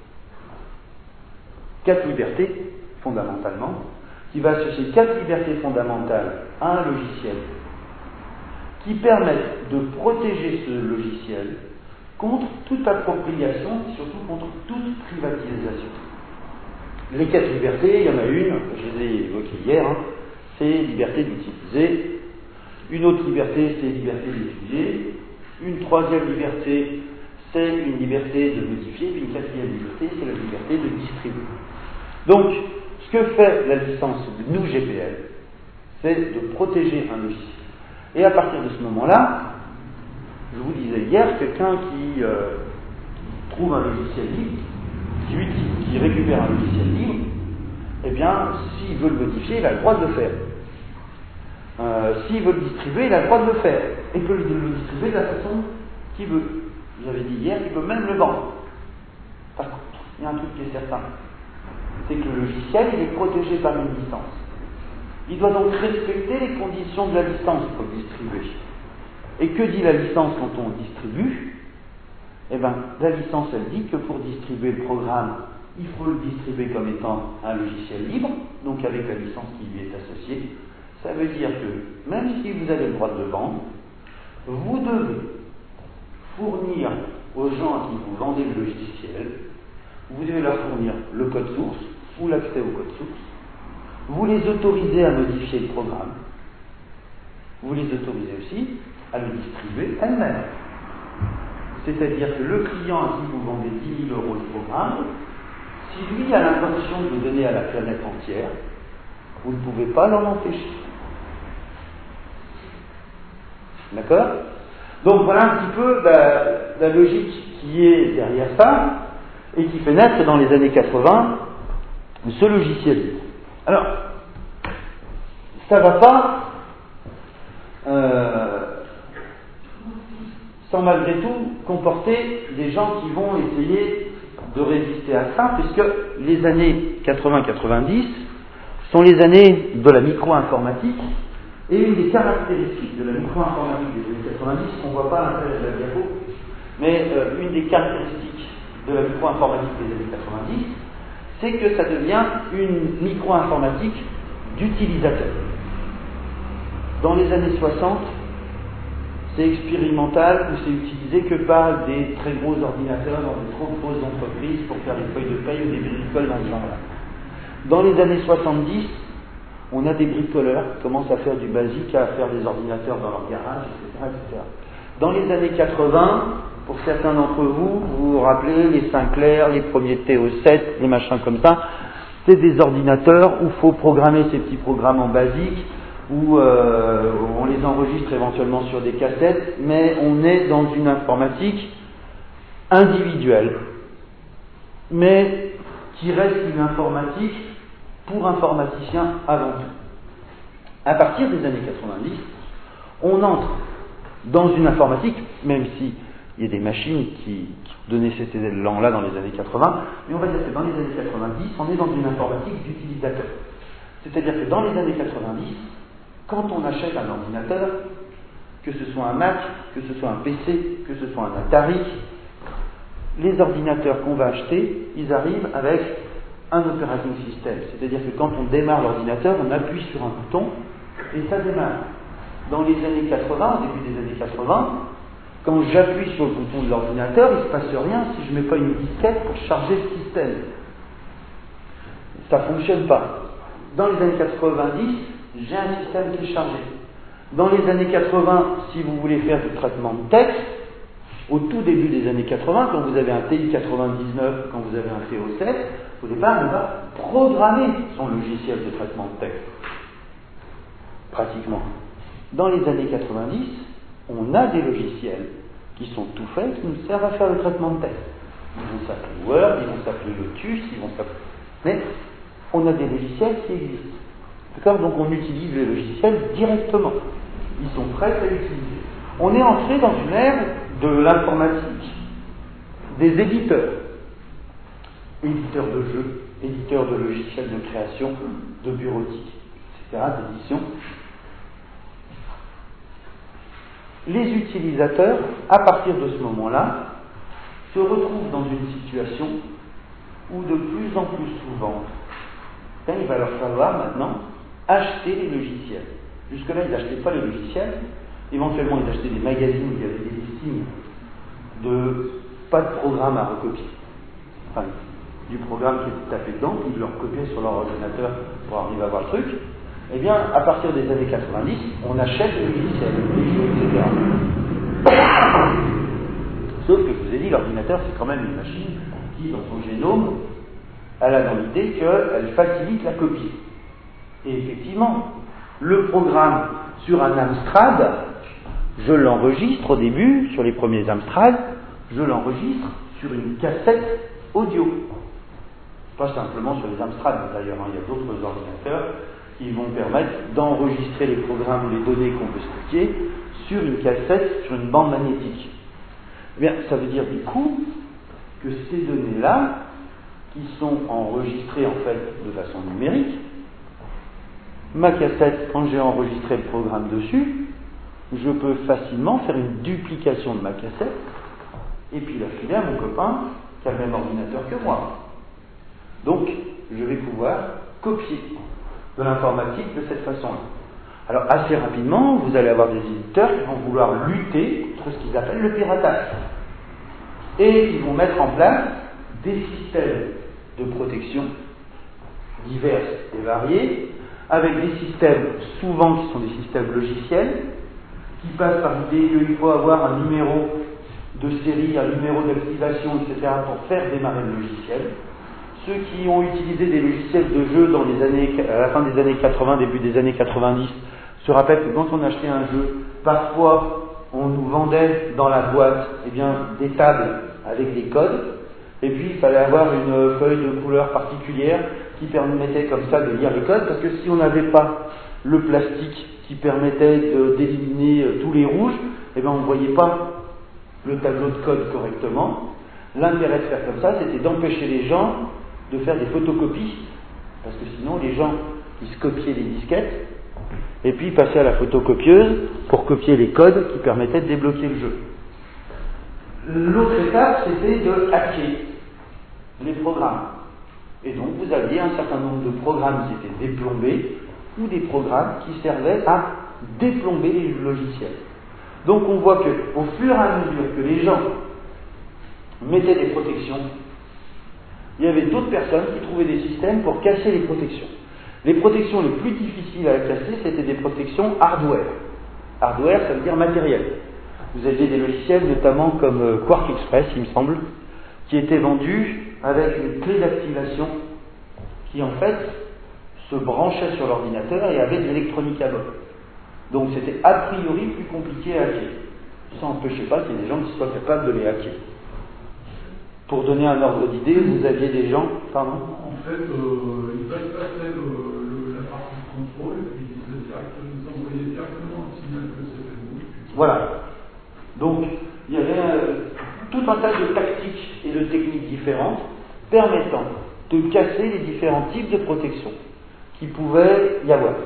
4 libertés fondamentalement, qui va associer 4 libertés fondamentales à un logiciel qui permettent de protéger ce logiciel contre toute appropriation et surtout contre toute privatisation. Les 4 libertés, il y en a une, je les ai évoquées hier, c'est liberté d'utiliser Une autre liberté, c'est la liberté d'étudier. Une troisième liberté, c'est une liberté de modifier. Puis une quatrième liberté, c'est la liberté de distribuer. Donc, ce que fait la licence de nous GPL, c'est de protéger un logiciel. Et à partir de ce moment-là, je vous disais hier, quelqu'un qui trouve un logiciel libre, qui récupère un logiciel libre, eh bien, s'il veut le modifier, il a le droit de le faire. S'il veut le distribuer, il a le droit de le faire. Et peut le distribuer de la façon qu'il veut. Vous avez dit hier, il peut même le vendre. Par contre, il y a un truc qui est certain, c'est que le logiciel, il est protégé par une licence. Il doit donc respecter les conditions de la licence pour le distribuer. Et que dit la licence quand on distribue? Eh bien, la licence, elle dit que pour distribuer le programme, il faut le distribuer comme étant un logiciel libre, donc avec la licence qui lui est associée. Ça veut dire que, même si vous avez le droit de le vendre, vous devez fournir aux gens à qui vous vendez le logiciel, vous devez leur fournir le code source ou l'accès au code source. Vous les autorisez à modifier le programme. Vous les autorisez aussi à le distribuer elles-mêmes. C'est-à-dire que le client à qui vous vendez 10 000 € le programme, si lui a l'intention de le donner à la planète entière, vous ne pouvez pas l'en empêcher. D'accord? Donc voilà un petit peu la logique qui est derrière ça et qui fait naître dans les années 80 ce logiciel libre. Alors, ça ne va pas sans malgré tout comporter des gens qui vont essayer de résister à ça, puisque les années 80-90 sont les années de la micro-informatique, et une des caractéristiques de la micro-informatique des années 90, qu'on ne voit pas à l'intérieur de la diapo, mais une des caractéristiques de la micro-informatique des années 90, c'est que ça devient une micro-informatique d'utilisateur. Dans les années 60, c'est expérimental ou c'est utilisé que par des très gros ordinateurs dans des trop grosses entreprises pour faire des feuilles de paye ou des bricoles dans ce genre-là. Dans les années 70, on a des bricoleurs qui commencent à faire du basique, à faire des ordinateurs dans leur garage, etc., etc. Dans les années 80, pour certains d'entre vous, vous vous rappelez les Sinclair, les premiers TO7, les machins comme ça, c'est des ordinateurs où il faut programmer ces petits programmes en basique, où on les enregistre éventuellement sur des cassettes, mais on est dans une informatique individuelle, mais qui reste une informatique pour informaticiens avant tout. À partir des années 90, on entre dans une informatique, même si il y a des machines qui donnaient cet élan-là dans les années 80, mais on va dire que dans les années 90, on est dans une informatique d'utilisateur. C'est-à-dire que dans les années 90, quand on achète un ordinateur, que ce soit un Mac, que ce soit un PC, que ce soit un Atari, les ordinateurs qu'on va acheter, ils arrivent avec un operating system. C'est-à-dire que quand on démarre l'ordinateur, on appuie sur un bouton et ça démarre. Dans les années 80, au début des années 80, quand j'appuie sur le bouton de l'ordinateur, il ne se passe rien si je ne mets pas une disquette pour charger le système. Ça ne fonctionne pas. Dans les années 90, j'ai un système qui est chargé. Dans les années 80, si vous voulez faire du traitement de texte, au tout début des années 80, quand vous avez un TI 99, quand vous avez un TO7, au départ, on va programmer son logiciel de traitement de texte. Pratiquement. Dans les années 90, on a des logiciels qui sont tout faits, qui nous servent à faire le traitement de texte. Ils vont s'appeler Word, ils vont s'appeler Lotus, ils vont s'appeler... Mais on a des logiciels qui existent. D'accord? Donc on utilise les logiciels directement. Ils sont prêts à l'utiliser. On est entré dans une ère de l'informatique, des éditeurs. Éditeurs de jeux, éditeurs de logiciels de création, de bureautique, etc., d'édition. Les utilisateurs, à partir de ce moment-là, se retrouvent dans une situation où de plus en plus souvent, il va leur falloir maintenant acheter les logiciels. Jusque-là, ils n'achetaient pas les logiciels. Éventuellement, ils achetaient des magazines où il y avait des listings de pas de programme à recopier. Du programme qui était tapé dedans, ils le recopiaient sur leur ordinateur pour arriver à voir le truc. Eh bien, à partir des années 90, on achète le logiciel, les jeux, etc. Sauf que je vous ai dit, l'ordinateur, c'est quand même une machine qui, dans son génome, elle a dans l'idée qu'elle facilite la copie. Et effectivement, le programme sur un Amstrad, je l'enregistre au début, sur les premiers Amstrad, je l'enregistre sur une cassette audio. Pas simplement sur les Amstrad d'ailleurs, il y a d'autres ordinateurs qui vont permettre d'enregistrer les programmes ou les données qu'on veut stocker sur une cassette, sur une bande magnétique. Eh bien, ça veut dire du coup que ces données-là, qui sont enregistrées en fait de façon numérique, ma cassette, quand j'ai enregistré le programme dessus, je peux facilement faire une duplication de ma cassette et puis la filer à mon copain qui a le même ordinateur que moi. Donc, je vais pouvoir copier de l'informatique de cette façon-là. Alors, assez rapidement, vous allez avoir des éditeurs qui vont vouloir lutter contre ce qu'ils appellent le piratage. Et ils vont mettre en place des systèmes de protection divers et variés, avec des systèmes souvent qui sont des systèmes logiciels, qui passent par l'idée qu'il faut avoir un numéro de série, un numéro d'activation, etc., pour faire démarrer le logiciel. Ceux qui ont utilisé des logiciels de jeu à la fin des années 80, début des années 90, se rappellent que quand on achetait un jeu, parfois on nous vendait dans la boîte des tables avec des codes, et puis il fallait avoir une feuille de couleur particulière qui permettait comme ça de lire les codes, parce que si on n'avait pas le plastique qui permettait d'éliminer tous les rouges, on ne voyait pas le tableau de code correctement. L'intérêt de faire comme ça, c'était d'empêcher les gens de faire des photocopies, parce que sinon les gens ils se copiaient les disquettes et puis ils passaient à la photocopieuse pour copier les codes qui permettaient de débloquer le jeu. L'autre étape, c'était de hacker les programmes. Et donc vous aviez un certain nombre de programmes qui étaient déplombés ou des programmes qui servaient à déplomber les logiciels. Donc on voit qu'au fur et à mesure que les gens mettaient des protections, il y avait d'autres personnes qui trouvaient des systèmes pour casser les protections. Les protections les plus difficiles à casser, c'était des protections hardware. Hardware, ça veut dire matériel. Vous aviez des logiciels, notamment comme Quark Express, il me semble, qui étaient vendus avec une clé d'activation qui, en fait, se branchait sur l'ordinateur et avait de l'électronique à bord. Donc c'était a priori plus compliqué à hacker. Ça n'empêchait pas qu'il y ait des gens qui soient capables de les hacker. Pour donner un ordre d'idée, vous aviez des gens... Pardon ? En fait, ils passaient la partie de contrôle et ils envoyaient directement un signal que c'était vous. Voilà. Donc, il y avait tout un tas de tactiques et de techniques différentes permettant de casser les différents types de protection qui pouvaient y avoir.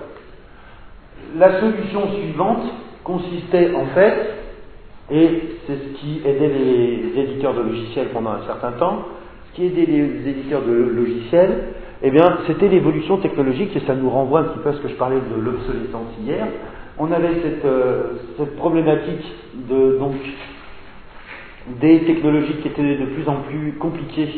La solution suivante consistait en fait, et c'est ce qui aidait les éditeurs de logiciels pendant un certain temps, ce qui aidait les éditeurs de logiciels, c'était l'évolution technologique, et ça nous renvoie un petit peu à ce que je parlais de l'obsolescence hier. On avait cette problématique des technologies qui étaient de plus en plus compliquées,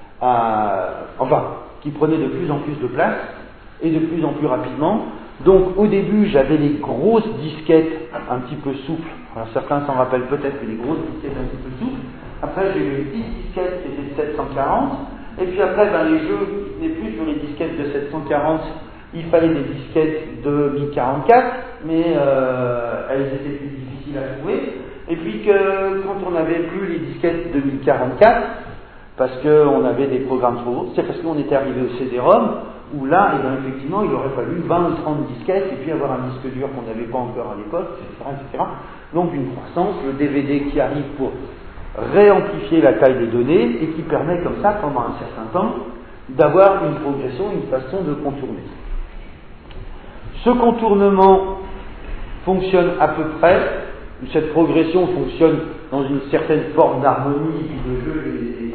qui prenaient de plus en plus de place et de plus en plus rapidement. Donc au début, j'avais les grosses disquettes un petit peu souples. Alors certains s'en rappellent peut-être, mais les grosses disquettes un petit peu souples. Après, j'ai eu les petites disquettes qui étaient de 740. Et puis après, les jeux qui tenaient plus sur les disquettes de 740, il fallait des disquettes de 1044, mais elles étaient plus difficiles à trouver. Et puis quand on n'avait plus les disquettes de 1044, parce qu'on avait des programmes trop gros, c'est parce qu'on était arrivé au CD-ROM, où là, effectivement, il aurait fallu 20 ou 30 disquettes, et puis avoir un disque dur qu'on n'avait pas encore à l'époque, etc. Donc une croissance, le DVD qui arrive pour réamplifier la taille des données, et qui permet comme ça, pendant un certain temps, d'avoir une progression, une façon de contourner. Ce contournement fonctionne à peu près, cette progression fonctionne dans une certaine forme d'harmonie de jeu et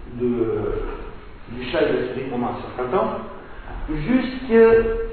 du chat et de la souris pendant un certain temps, jusqu'à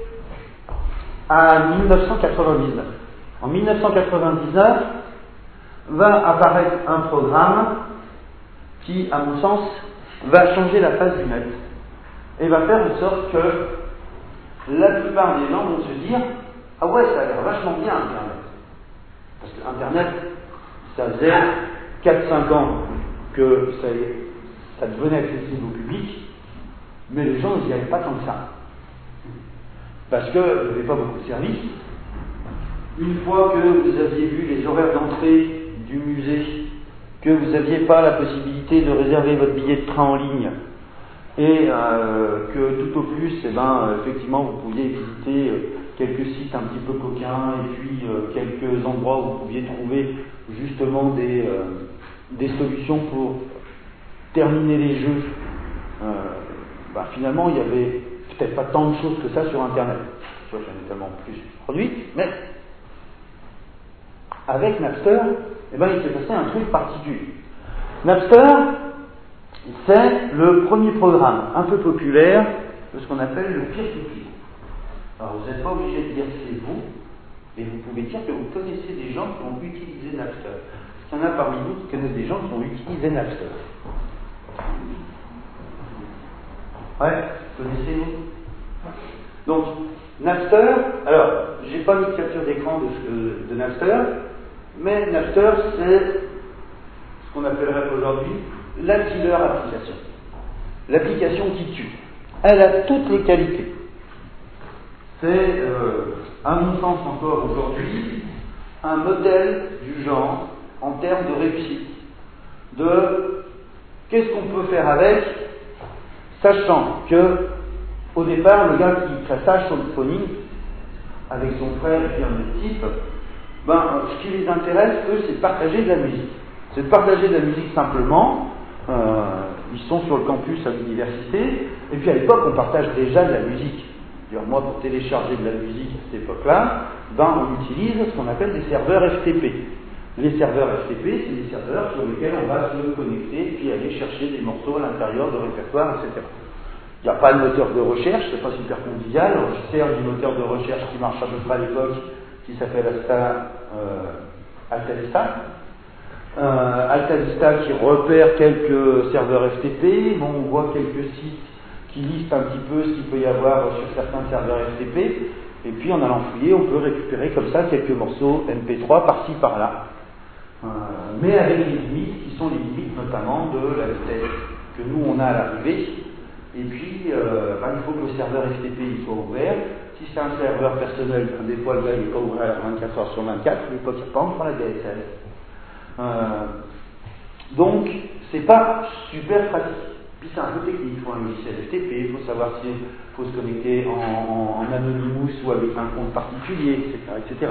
1999. En 1999, va apparaître un programme qui, à mon sens, va changer la face du net et va faire en sorte que la plupart des gens vont se dire « Ah ouais, ça a l'air vachement bien Internet ». Parce que Internet, ça faisait 4-5 ans que ça devenait accessible au public, mais les gens n'y allaient pas tant que ça. Parce qu'il n'y avait pas beaucoup de services. Une fois que vous aviez vu les horaires d'entrée du musée, que vous n'aviez pas la possibilité de réserver votre billet de train en ligne, et que tout au plus, effectivement, vous pouviez visiter quelques sites un petit peu coquins, et puis quelques endroits où vous pouviez trouver justement des solutions pour terminer les jeux, finalement, il y avait peut-être pas tant de choses que ça sur Internet. Soit j'en ai tellement plus produit, mais avec Napster, il s'est passé un truc particulier. Napster, c'est le premier programme un peu populaire de ce qu'on appelle le peer-to-peer. Alors vous n'êtes pas obligé de dire que c'est vous, mais vous pouvez dire que vous connaissez des gens qui ont utilisé Napster. Il y en a parmi vous qui connaissent des gens qui ont utilisé Napster. Ouais, connaissez-vous? Donc, Napster, alors, j'ai pas mis de capture d'écran de Napster, mais Napster, c'est ce qu'on appellerait aujourd'hui la killer application. L'application qui tue. Elle a toutes les qualités. C'est, à mon sens encore aujourd'hui, un modèle du genre en termes de réussite. De qu'est-ce qu'on peut faire avec, sachant que au départ, le gars qui crée ça, Sean Phoning, avec son frère et puis un autre type, ce qui les intéresse, eux, c'est de partager de la musique. C'est de partager de la musique simplement. Ils sont sur le campus à l'université, et puis à l'époque, on partage déjà de la musique. Moi, pour télécharger de la musique à cette époque-là, on utilise ce qu'on appelle des serveurs FTP. Les serveurs FTP, c'est des serveurs sur lesquels on va se connecter, puis aller chercher des morceaux à l'intérieur de répertoire, etc. Il n'y a pas de moteur de recherche, c'est pas super convivial. Je sers du moteur de recherche qui marche à peu près à l'époque, qui s'appelle AltaVista. AltaVista qui repère quelques serveurs FTP. On voit quelques sites qui listent un petit peu ce qu'il peut y avoir sur certains serveurs FTP. Et puis en allant fouiller, on peut récupérer comme ça quelques morceaux MP3 par-ci par-là. Mais avec les limites qui sont les limites notamment de la vitesse que nous on a à l'arrivée. Et puis, il faut que le serveur FTP soit ouvert. Si c'est un serveur personnel, des fois le gars n'est pas ouvert 24 heures sur 24, il n'est pas capable pour la DSL. Donc, c'est pas super pratique. Puis c'est un peu technique, il faut un logiciel FTP, il faut savoir s'il faut se connecter en Anonymous ou avec un compte particulier, etc.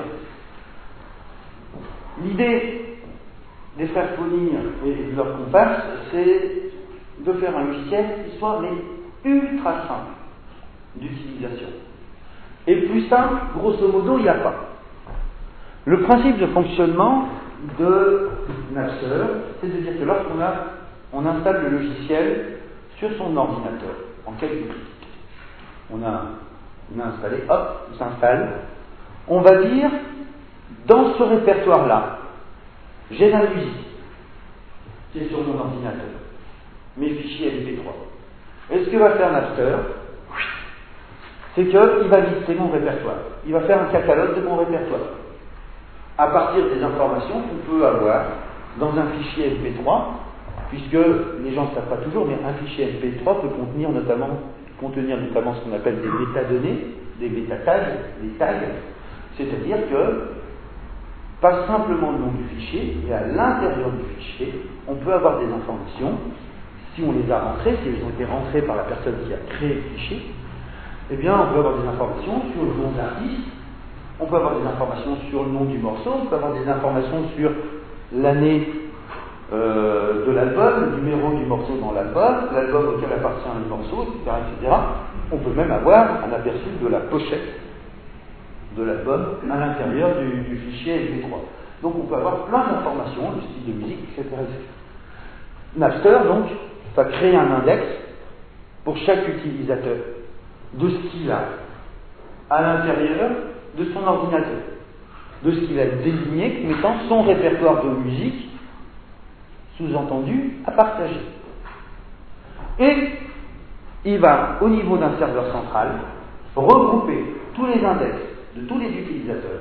L'idée des frères Phoning et de leurs comparses, c'est de faire un logiciel qui soit ultra simple d'utilisation. Et plus simple, grosso modo, il n'y a pas. Le principe de fonctionnement de Napster, c'est de dire que lorsqu'on installe le logiciel sur son ordinateur, en quelques clics, on a installé, hop, il s'installe, on va dire, dans ce répertoire-là, j'ai la musique qui est sur mon ordinateur, mes fichiers MP3. Et ce que va faire Napster, c'est qu'il va lister mon répertoire. Il va faire un catalogue de mon répertoire. À partir des informations qu'on peut avoir dans un fichier MP3, puisque les gens ne savent pas toujours, mais un fichier MP3 peut contenir notamment ce qu'on appelle des métadonnées, des métatags, des tags, c'est-à-dire que pas simplement le nom du fichier, et à l'intérieur du fichier, on peut avoir des informations, si on les a rentrées, si elles ont été rentrées par la personne qui a créé le fichier, eh bien on peut avoir des informations sur le nom de l'artiste, on peut avoir des informations sur le nom du morceau, on peut avoir des informations sur l'année de l'album, le numéro du morceau dans l'album auquel appartient le morceau, etc., etc. On peut même avoir un aperçu de la pochette de l'album à l'intérieur du fichier MP3. Donc on peut avoir plein d'informations, le style de musique, etc., etc. Napster, donc, va créer un index pour chaque utilisateur de ce qu'il a à l'intérieur de son ordinateur, de ce qu'il a désigné comme étant son répertoire de musique, sous-entendu, à partager. Et il va, au niveau d'un serveur central, regrouper tous les index de tous les utilisateurs.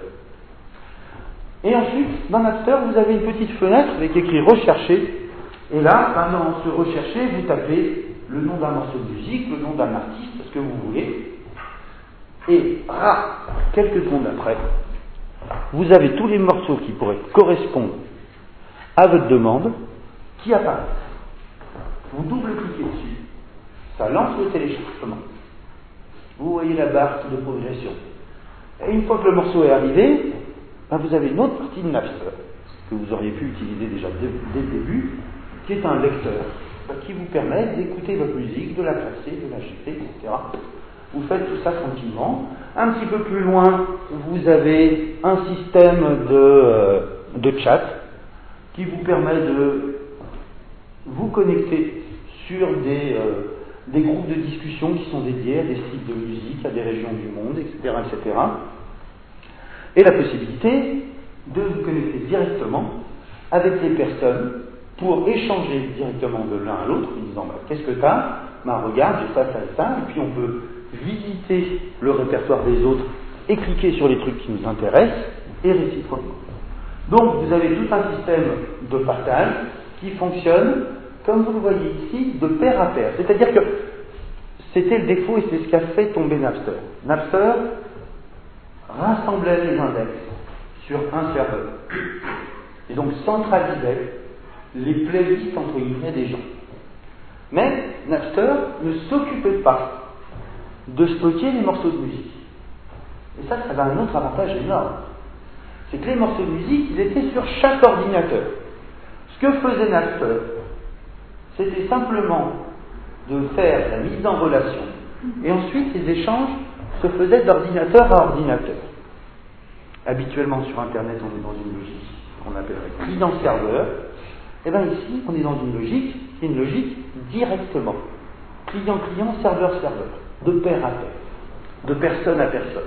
Et ensuite, dans Napster, vous avez une petite fenêtre avec écrit rechercher. Et là, dans ce rechercher, vous tapez le nom d'un morceau de musique, le nom d'un artiste, ce que vous voulez. Et quelques secondes après, vous avez tous les morceaux qui pourraient correspondre à votre demande qui apparaissent. Vous double-cliquez dessus, ça lance le téléchargement. Vous voyez la barre de progression. Et une fois que le morceau est arrivé, vous avez une autre partie de Napster que vous auriez pu utiliser déjà dès le début, qui est un lecteur qui vous permet d'écouter votre musique, de la classer, de la chiffrer, etc. Vous faites tout ça tranquillement. Un petit peu plus loin, vous avez un système de chat qui vous permet de vous connecter sur des groupes de discussion qui sont dédiés à des styles de musique, à des régions du monde, etc., etc. Et la possibilité de vous connecter directement avec des personnes pour échanger directement de l'un à l'autre, en disant qu'est-ce que tu as ? Regarde, j'ai ça, ça et ça, et puis on peut visiter le répertoire des autres et cliquer sur les trucs qui nous intéressent, et réciproquement. Donc vous avez tout un système de partage qui fonctionne, comme vous le voyez ici, de pair à pair. C'est-à-dire que c'était le défaut et c'est ce qui a fait tomber Napster. Napster rassemblait les index sur un serveur. Et donc centralisait les playlists entre guillemets des gens. Mais Napster ne s'occupait pas de stocker les morceaux de musique. Et ça avait un autre avantage énorme. C'est que les morceaux de musique, ils étaient sur chaque ordinateur. Ce que faisait Napster, c'était simplement de faire la mise en relation. Et ensuite, les échanges se faisaient d'ordinateur à ordinateur. Habituellement, sur Internet, on est dans une logique qu'on appellerait client-serveur. Et bien ici, on est dans une logique qui est une logique directement. Client-client, serveur-serveur. De pair à pair. De personne à personne.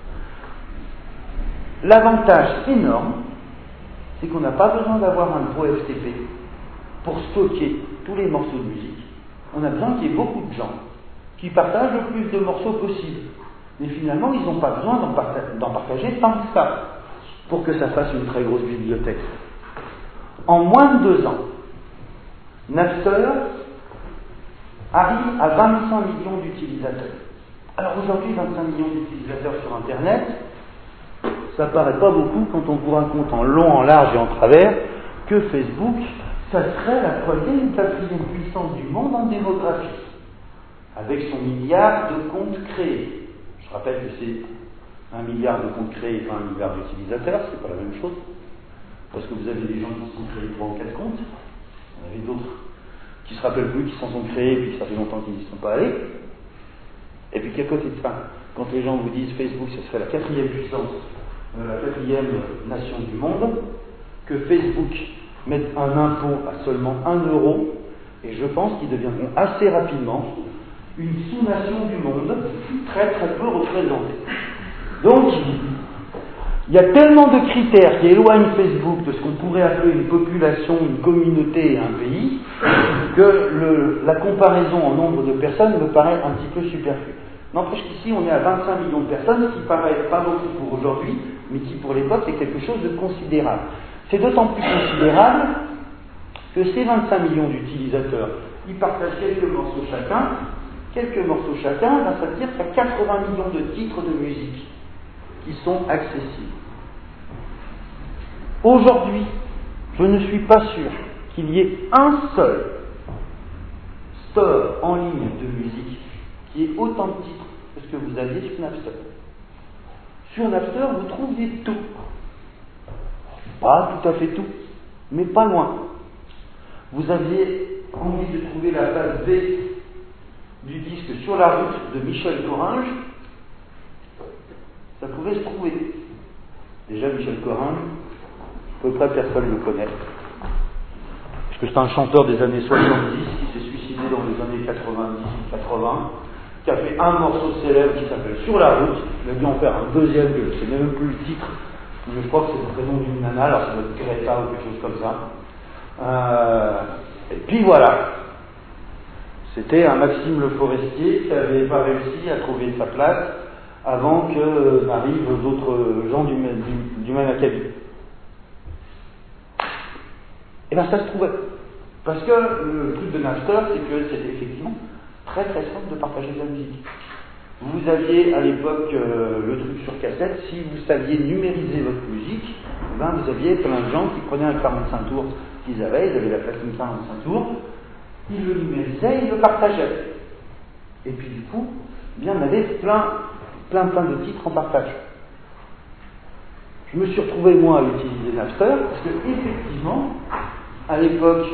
L'avantage énorme, c'est qu'on n'a pas besoin d'avoir un gros FTP pour stocker tous les morceaux de musique. On a besoin qu'il y ait beaucoup de gens qui partagent le plus de morceaux possible. Mais finalement, ils n'ont pas besoin d'en partager tant que ça, pour que ça fasse une très grosse bibliothèque. En moins de 2 ans, Napster arrive à 25 millions d'utilisateurs. Alors aujourd'hui, 25 millions d'utilisateurs sur Internet, ça paraît pas beaucoup quand on vous raconte en long, en large et en travers que Facebook, ça serait la 3e ou 4e puissance du monde en démographie, avec son milliard de comptes créés. Je rappelle que c'est 1 milliard de comptes créés et pas 1 milliard d'utilisateurs, c'est pas la même chose, parce que vous avez des gens qui se sont créés 3 ou 4 comptes, vous en avez d'autres qui se rappellent plus, qui s'en sont créés, et puis ça fait longtemps qu'ils n'y sont pas allés. Et puis qu'à côté de ça, quand les gens vous disent Facebook, ce serait la 4e puissance, la 4e nation du monde, que Facebook mette un impôt à seulement 1 euro, et je pense qu'ils deviendront assez rapidement une sous-nation du monde, très très peu représentée. Donc, il y a tellement de critères qui éloignent Facebook de ce qu'on pourrait appeler une population, une communauté et un pays, que la comparaison en nombre de personnes me paraît un petit peu superflue. N'empêche qu'ici, on est à 25 millions de personnes, ce qui paraît pas beaucoup pour aujourd'hui, mais qui pour l'époque est quelque chose de considérable. C'est d'autant plus considérable que ces 25 millions d'utilisateurs, ils partagent quelques morceaux chacun, ça veut dire qu'il y a 80 millions de titres de musique qui sont accessibles. Aujourd'hui, je ne suis pas sûr qu'il y ait un seul store en ligne de musique qui ait autant de titres que ce que vous aviez sur Napster. Sur Napster, vous trouviez tout. Pas tout à fait tout, mais pas loin. Vous aviez envie de trouver la phase B du disque Sur la route de Michel Coringe, ça pouvait se trouver. Déjà, Michel Coringe, à peu près personne ne le connaît. Parce que c'est un chanteur des années 70 qui s'est suicidé dans les années 90-80, qui a fait un morceau célèbre qui s'appelle Sur la route. Il a dû en faire un deuxième, je ne sais même plus le titre, mais je crois que c'est le prénom d'une nana, alors ça doit être Greta ou quelque chose comme ça. Et puis voilà. C'était un Maxime Le Forestier qui n'avait pas réussi à trouver sa place avant que n'arrivent d'autres gens du même acabit. Et bien ça se trouvait. Parce que le truc de Napster, c'est que c'était effectivement très très simple de partager de la musique. Vous aviez à l'époque le truc sur cassette, si vous saviez numériser votre musique, ben vous aviez plein de gens qui prenaient un 45 tours qu'ils avaient, ils avaient la platine 45 tours, ils le numérisaient, ils le partageaient. Et puis du coup, bien on avait plein de titres en partage. Je me suis retrouvé moi à utiliser Napster, parce que effectivement, à l'époque,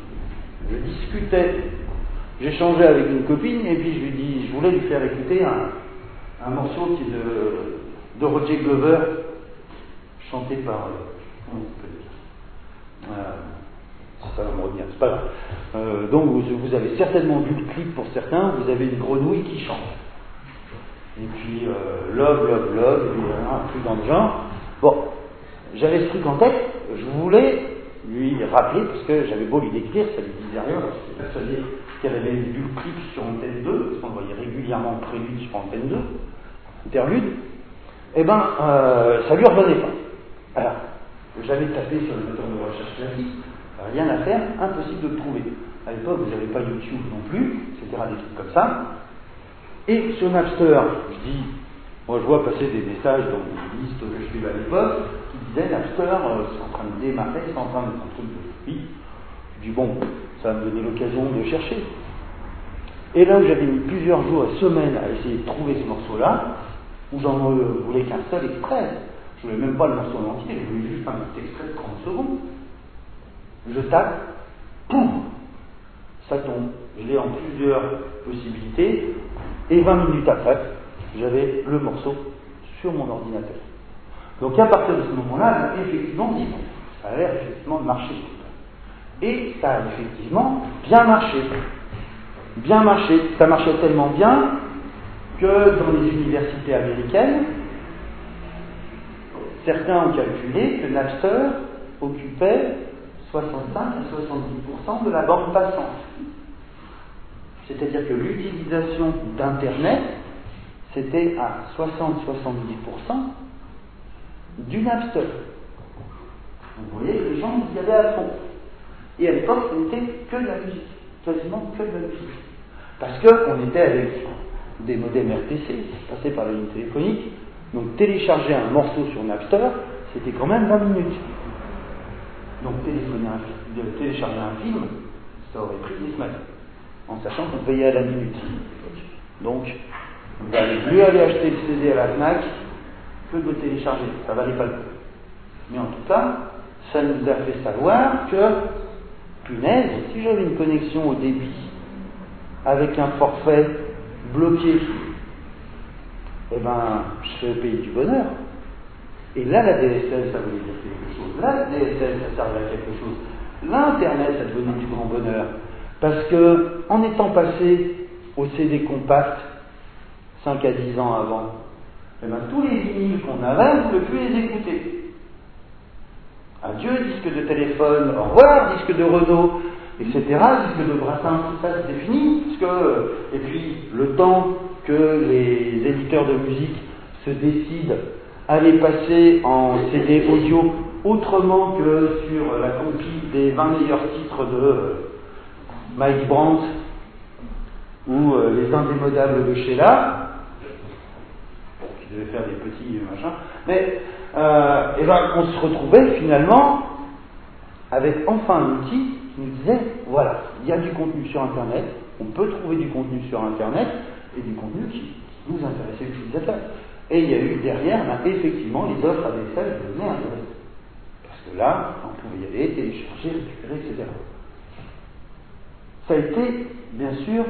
j'échangeais avec une copine, et puis je voulais lui faire écouter un morceau qui est de Roger Glover, chanté par... comment on peut dire ça va me revenir, c'est pas grave. Donc vous avez certainement vu le clip pour certains, vous avez une grenouille qui chante. Et puis Love, Love, Love, et puis un truc dans le genre. Bon, j'avais ce truc en tête, je voulais lui rappeler, parce que j'avais beau lui décrire, ça lui disait rien, parce que j'étais persuadé qu'elle avait vu le clip sur Antenne 2, parce qu'on voyait régulièrement Prélude sur Antenne 2, Interlude, et ben ça lui revenait pas. Alors, j'avais tapé sur le moteur de recherche classique, rien à faire, impossible de le trouver. À l'époque, vous n'avez pas YouTube non plus, etc., des trucs comme ça. Et sur Napster, moi je vois passer des messages dans une liste que je suivais à l'époque, qui disaient Napster, c'est en train de démarrer, c'est en train de faire un truc de folie. Je dis bon, ça va me donner l'occasion de chercher. Et là où j'avais mis plusieurs jours et semaines à essayer de trouver ce morceau-là, où j'en voulais qu'un seul extrait, je voulais même pas le morceau en entier, je voulais juste un petit extrait de 30 secondes. Je tape, poum, ça tombe. Je l'ai en plusieurs possibilités, et 20 minutes après, j'avais le morceau sur mon ordinateur. Donc à partir de ce moment-là, effectivement, dit, bon, ça a l'air effectivement de marcher. Et ça a effectivement bien marché. Bien marché. Ça marchait tellement bien que dans les universités américaines, certains ont calculé que Napster occupait 65 à 70% de la bande passante. C'est-à-dire que l'utilisation d'Internet, c'était à 60-70% du Napster. Vous voyez que les gens y allaient à fond. Et à l'époque, ce n'était que de la musique, quasiment que de la musique. Parce qu'on était avec des modems RTC, passés par la ligne téléphonique, donc télécharger un morceau sur Napster, c'était quand même 20 minutes. Donc télécharger un film, ça aurait pris des semaines, en sachant qu'on payait à la minute. Donc, vous valait mieux aller acheter le CD à la FNAC que de le télécharger, ça valait pas le coup. Mais en tout cas, ça nous a fait savoir que, punaise, si j'avais une connexion au débit avec un forfait bloqué, eh ben, je serais au pays du bonheur. Et là, la DSL, ça voulait dire quelque chose. Là, la DSL, ça servait à quelque chose. L'Internet, ça devenait du grand bonheur. Parce que, en étant passé au CD compact, 5 à 10 ans avant, eh ben, tous les vinyles qu'on avait, on ne pouvait plus les écouter. Adieu, disque de téléphone, au revoir, disque de Renault, etc., disque de Brassens, tout ça, c'était fini. Et puis, le temps que les éditeurs de musique se décident à les passer en CD audio autrement que sur la compile des 20 meilleurs titres de Mike Brandt ou les indémodables de Sheila, qui devaient faire des petits machins, mais et ben, on se retrouvait finalement avec enfin un outil qui nous disait voilà, il y a du contenu sur Internet, on peut trouver du contenu sur Internet et du contenu qui nous intéressait l'utilisateur. Et il y a eu derrière, effectivement, les offres ADSL devenaient intéressantes. Parce que là, on pouvait y aller, télécharger, récupérer, etc. Ça a été, bien sûr,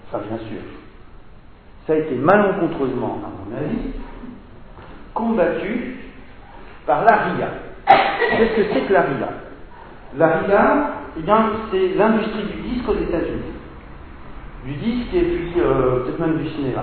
ça a été malencontreusement, à mon avis, combattu par la RIA. Qu'est-ce que c'est que la RIA? La RIA, eh bien, c'est l'industrie du disque aux États-Unis. Du disque et puis peut-être même du cinéma.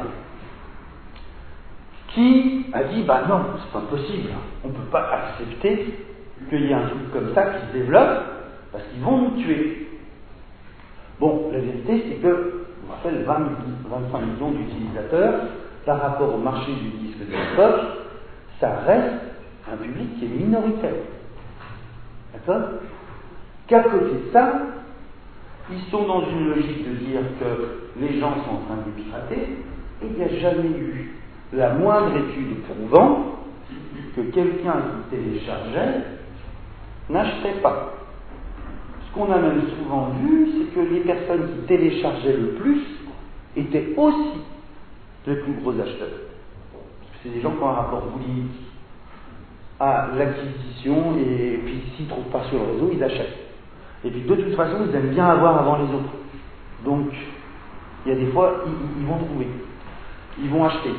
Qui a dit, bah non, c'est pas possible, on ne peut pas accepter qu'il y ait un truc comme ça qui se développe, parce qu'ils vont nous tuer. Bon, la vérité, c'est que, on rappelle, 25 millions d'utilisateurs, par rapport au marché du disque de l'époque, ça reste un public qui est minoritaire. D'accord? Qu'à côté de ça, ils sont dans une logique de dire que les gens sont en train de les pirater, et il n'y a jamais eu la moindre étude prouvant que quelqu'un qui téléchargeait n'achetait pas. Ce qu'on a même souvent vu, c'est que les personnes qui téléchargeaient le plus étaient aussi les plus gros acheteurs. Parce que c'est des gens qui ont un rapport boulimique à l'acquisition, et puis s'ils ne trouvent pas sur le réseau, ils achètent. Et puis de toute façon, ils aiment bien avoir avant les autres. Donc, il y a des fois, ils vont trouver. Ils vont acheter.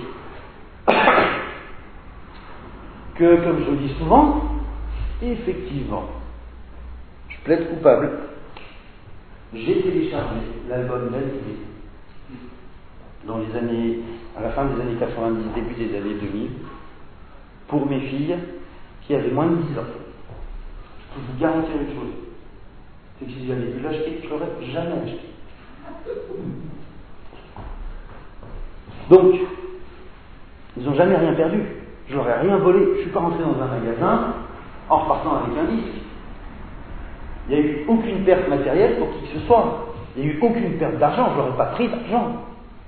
Que, comme je le dis souvent, effectivement, je plaide coupable. J'ai téléchargé l'album d'Alibé dans les années, à la fin des années 90, début des années 2000, pour mes filles qui avaient moins de 10 ans. Je peux vous garantir une chose, c'est que si j'avais dû l'acheter, je ne l'aurais jamais acheté. Donc, ils n'ont jamais rien perdu. Je n'aurais rien volé. Je ne suis pas rentré dans un magasin en repartant avec un disque. Il n'y a eu aucune perte matérielle pour qui que ce soit. Il n'y a eu aucune perte d'argent. Je n'aurais pas pris d'argent.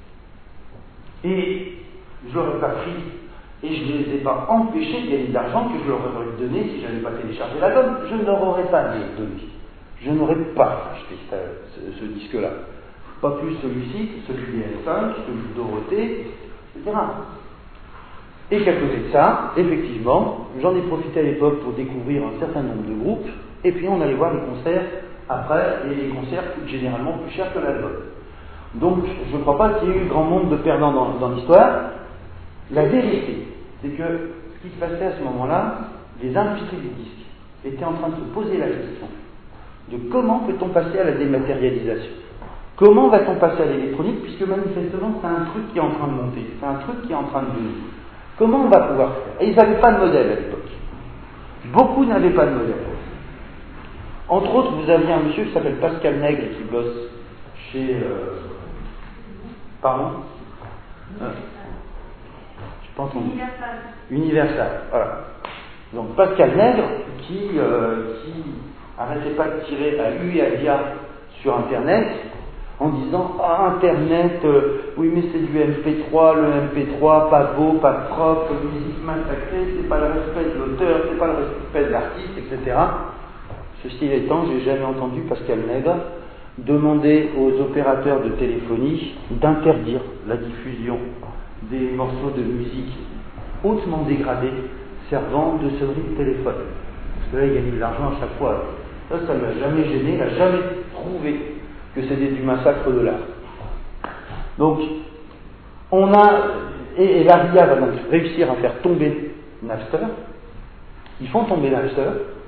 Et je n'aurais pas pris, et je ne les ai pas empêchés de gagner de l'argent que je leur aurais donné si je n'avais pas téléchargé l'album. Je ne leur aurais pas donné. Je n'aurais pas acheté ce disque-là. Pas plus celui-ci, celui des L5, celui de Dorothée, etc. Et qu'à côté de ça, effectivement, j'en ai profité à l'époque pour découvrir un certain nombre de groupes, et puis on allait voir les concerts après, et les concerts coûtent généralement plus cher que l'album. Donc, je ne crois pas qu'il y ait eu grand nombre de perdants dans l'histoire. La vérité, c'est que ce qui se passait à ce moment-là, les industries du disque étaient en train de se poser la question de comment peut-on passer à la dématérialisation. Comment va-t-on passer à l'électronique, puisque manifestement c'est un truc qui est en train de monter, c'est un truc qui est en train de venir. Comment on va pouvoir faire? Et ils n'avaient pas de modèle à l'époque. Beaucoup n'avaient pas de modèle. Entre autres, vous aviez un monsieur qui s'appelle Pascal Nègre qui bosse chez... Pardon? Je n'ai pas entendu. Universal. Voilà. Donc Pascal Nègre qui arrêtait pas de tirer à U et à Dia sur Internet en disant « Ah, Internet, oui mais c'est du MP3, le MP3, pas beau, pas propre, musique massacrée, c'est pas le respect de l'auteur, c'est pas le respect de l'artiste, etc. » Ceci étant, j'ai jamais entendu Pascal Nègre demander aux opérateurs de téléphonie d'interdire la diffusion des morceaux de musique hautement dégradés servant de sonnerie de téléphone. Parce que là, il gagne de l'argent à chaque fois. Ça ne l'a jamais gêné, il n'a jamais trouvé que c'était du massacre de l'art. Donc, on a... Et la RIA va donc réussir à faire tomber Napster. Ils font tomber Napster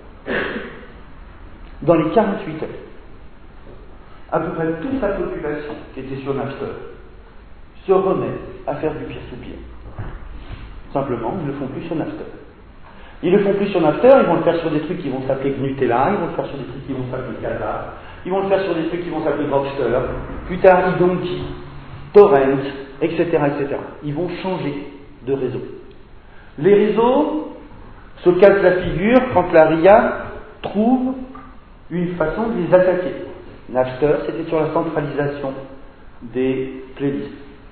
dans les 48 heures. À peu près toute la population qui était sur Napster se remet à faire du peer-to-peer. Simplement, ils ne le font plus sur Napster. Ils le font plus sur Napster, ils vont le faire sur des trucs qui vont s'appeler Gnutella, ils vont le faire sur des trucs qui vont s'appeler Casa, ils vont le faire sur des trucs qui vont s'appeler Grokster, plus tard Idonki, Torrent, etc., etc. Ils vont changer de réseau. Les réseaux se cassent la figure quand la RIA trouve une façon de les attaquer. Napster, c'était sur la centralisation des playlists.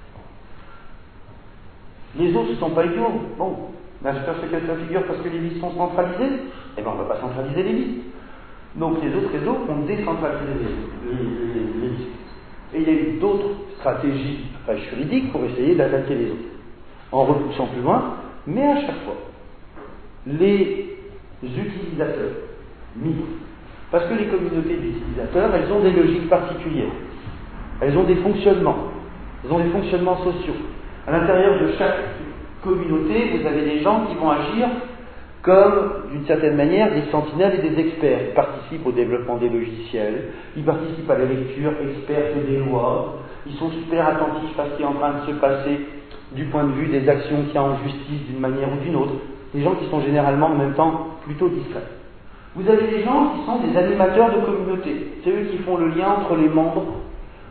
Les autres ne sont pas idiots. Bon, Napster se casse la figure parce que les listes sont centralisées. Eh bien, on ne va pas centraliser les listes. Donc, les autres réseaux ont décentralisé les listes. Et il y a eu d'autres stratégies juridiques pour essayer d'attaquer les autres, en repoussant plus loin, mais à chaque fois, les utilisateurs migrent. Parce que les communautés d'utilisateurs, elles ont des logiques particulières. Elles ont des fonctionnements. Elles ont des fonctionnements sociaux. À l'intérieur de chaque communauté, vous avez des gens qui vont agir comme, d'une certaine manière, des sentinelles et des experts. Ils participent au développement des logiciels, ils participent à la lecture experte des lois, ils sont super attentifs à ce qui est en train de se passer du point de vue des actions qu'il y a en justice d'une manière ou d'une autre. Des gens qui sont généralement en même temps plutôt discrets. Vous avez des gens qui sont des animateurs de communauté. C'est eux qui font le lien entre les membres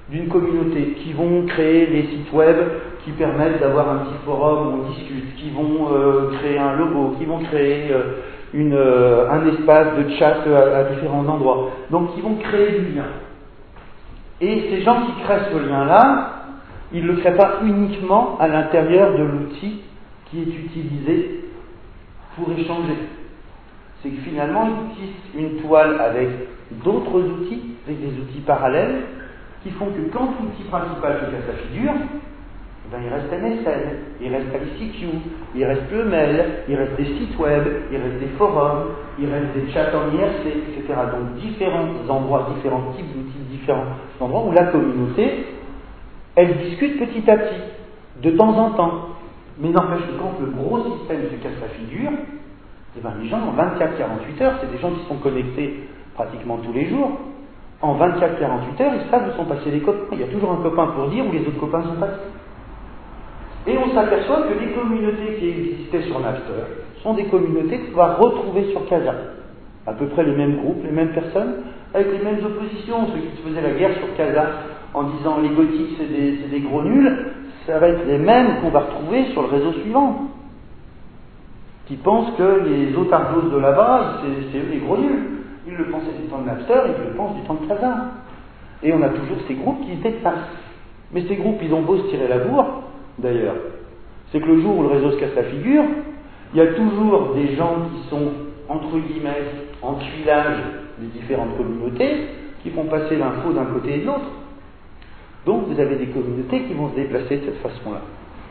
d'une communauté, qui vont créer des sites web qui permettent d'avoir un petit forum où on discute, qui vont créer un logo, qui vont créer un espace de chat à différents endroits. Donc qui vont créer du lien. Et ces gens qui créent ce lien-là, ils ne le créent pas uniquement à l'intérieur de l'outil qui est utilisé pour échanger. C'est que finalement, ils utilisent une toile avec d'autres outils, avec des outils parallèles, qui font que quand l'outil principal se casse la figure, ben il reste MSN, il reste ICQ, il reste le mail, il reste des sites web, il reste des forums, il reste des chats en IRC, etc. Donc différents endroits, différents types d'outils, différents endroits où la communauté, elle discute petit à petit, de temps en temps. Mais n'empêche que quand le gros système se casse la figure, eh ben les gens en 24-48 heures, c'est des gens qui sont connectés pratiquement tous les jours. En 24-48 heures, ils savent où sont passés les copains. Il y a toujours un copain pour dire où les autres copains sont passés. Et on s'aperçoit que les communautés qui existaient sur Napster sont des communautés qu'on va retrouver sur Casa. À peu près les mêmes groupes, les mêmes personnes, avec les mêmes oppositions. Ceux qui se faisaient la guerre sur Casa en disant les gothiques c'est des gros nuls, ça va être les mêmes qu'on va retrouver sur le réseau suivant. Qui pensent que les otardos de là-bas, c'est eux les gros nuls. Ils le pensaient du temps de Napster, ils le pensent du temps de Casa. Et on a toujours ces groupes qui se dépassent. Mais ces groupes, ils ont beau se tirer la bourre, d'ailleurs. C'est que le jour où le réseau se casse la figure, il y a toujours des gens qui sont, entre guillemets, en tuilage des différentes communautés, qui font passer l'info d'un côté et de l'autre. Donc vous avez des communautés qui vont se déplacer de cette façon-là.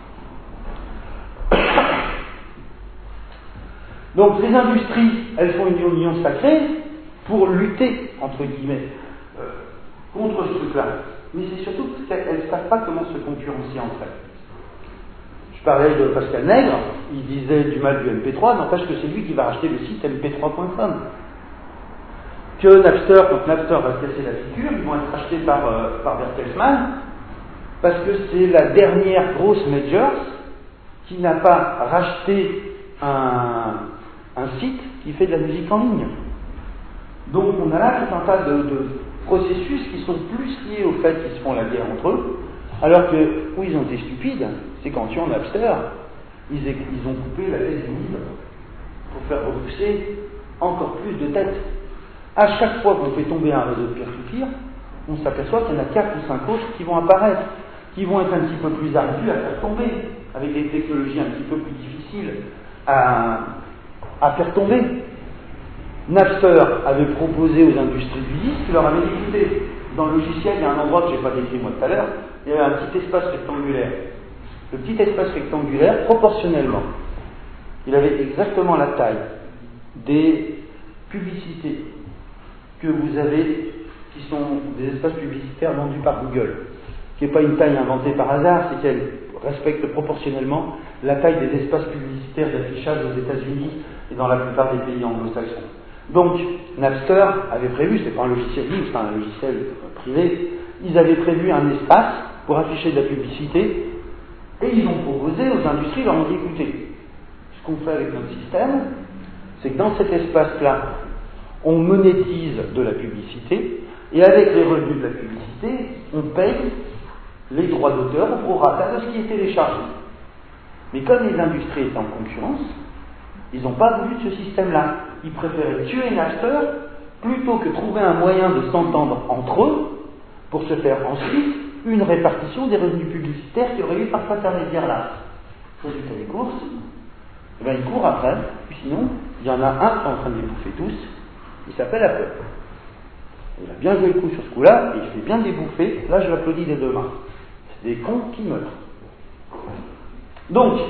Donc les industries, elles font une union sacrée pour lutter, entre guillemets, contre ce truc-là. Mais c'est surtout qu'elles ne savent pas comment se concurrencer entre elles. Je parlais de Pascal Nègre, il disait du mal du MP3, n'empêche que c'est lui qui va racheter le site mp3.com. Que Napster, quand Napster va se casser la figure, ils vont être rachetés par Bertelsmann, parce que c'est la dernière grosse major qui n'a pas racheté un site qui fait de la musique en ligne. Donc on a là tout un tas de processus qui sont plus liés au fait qu'ils se font la guerre entre eux, alors que où ils ont été stupides, c'est qu'en tuant Napster, ils ont coupé la tête du livre pour faire repousser encore plus de têtes. À chaque fois qu'on fait tomber un réseau de peer-to-peer, on s'aperçoit qu'il y en a 4 ou 5 autres qui vont apparaître, qui vont être un petit peu plus ardus à faire tomber, avec des technologies un petit peu plus difficiles à faire tomber. Napster avait proposé aux industries du disque, il leur avait dit, écoutez, dans le logiciel, il y a un endroit que je n'ai pas décrit moi tout à l'heure, il y avait un petit espace rectangulaire. Le petit espace rectangulaire, proportionnellement, il avait exactement la taille des publicités que vous avez, qui sont des espaces publicitaires vendus par Google, qui n'est pas une taille inventée par hasard, c'est qu'elle respecte proportionnellement la taille des espaces publicitaires d'affichage aux États-Unis et dans la plupart des pays anglo-saxons. Donc, Napster avait prévu, c'est pas un logiciel libre, c'est un logiciel privé, ils avaient prévu un espace pour afficher de la publicité, et ils ont proposé aux industries, ils leur ont dit, écoutez, ce qu'on fait avec notre système, c'est que dans cet espace-là, on monétise de la publicité, et avec les revenus de la publicité, on paye les droits d'auteur au prorata de ce qui est téléchargé. Mais comme les industries étaient en concurrence, ils n'ont pas voulu de ce système-là. Ils préféraient tuer Napster plutôt que trouver un moyen de s'entendre entre eux pour se faire ensuite une répartition des revenus publicitaires qui aurait eu par cet intermédiaire-là. Résultat des courses, eh bien, ils courent après, puis sinon, il y en a un qui est en train de les bouffer tous, il s'appelle Apple. Il a bien joué le coup sur ce coup-là, et il fait bien les bouffer, là je l'applaudis des deux mains. C'est des cons qui meurent. Donc,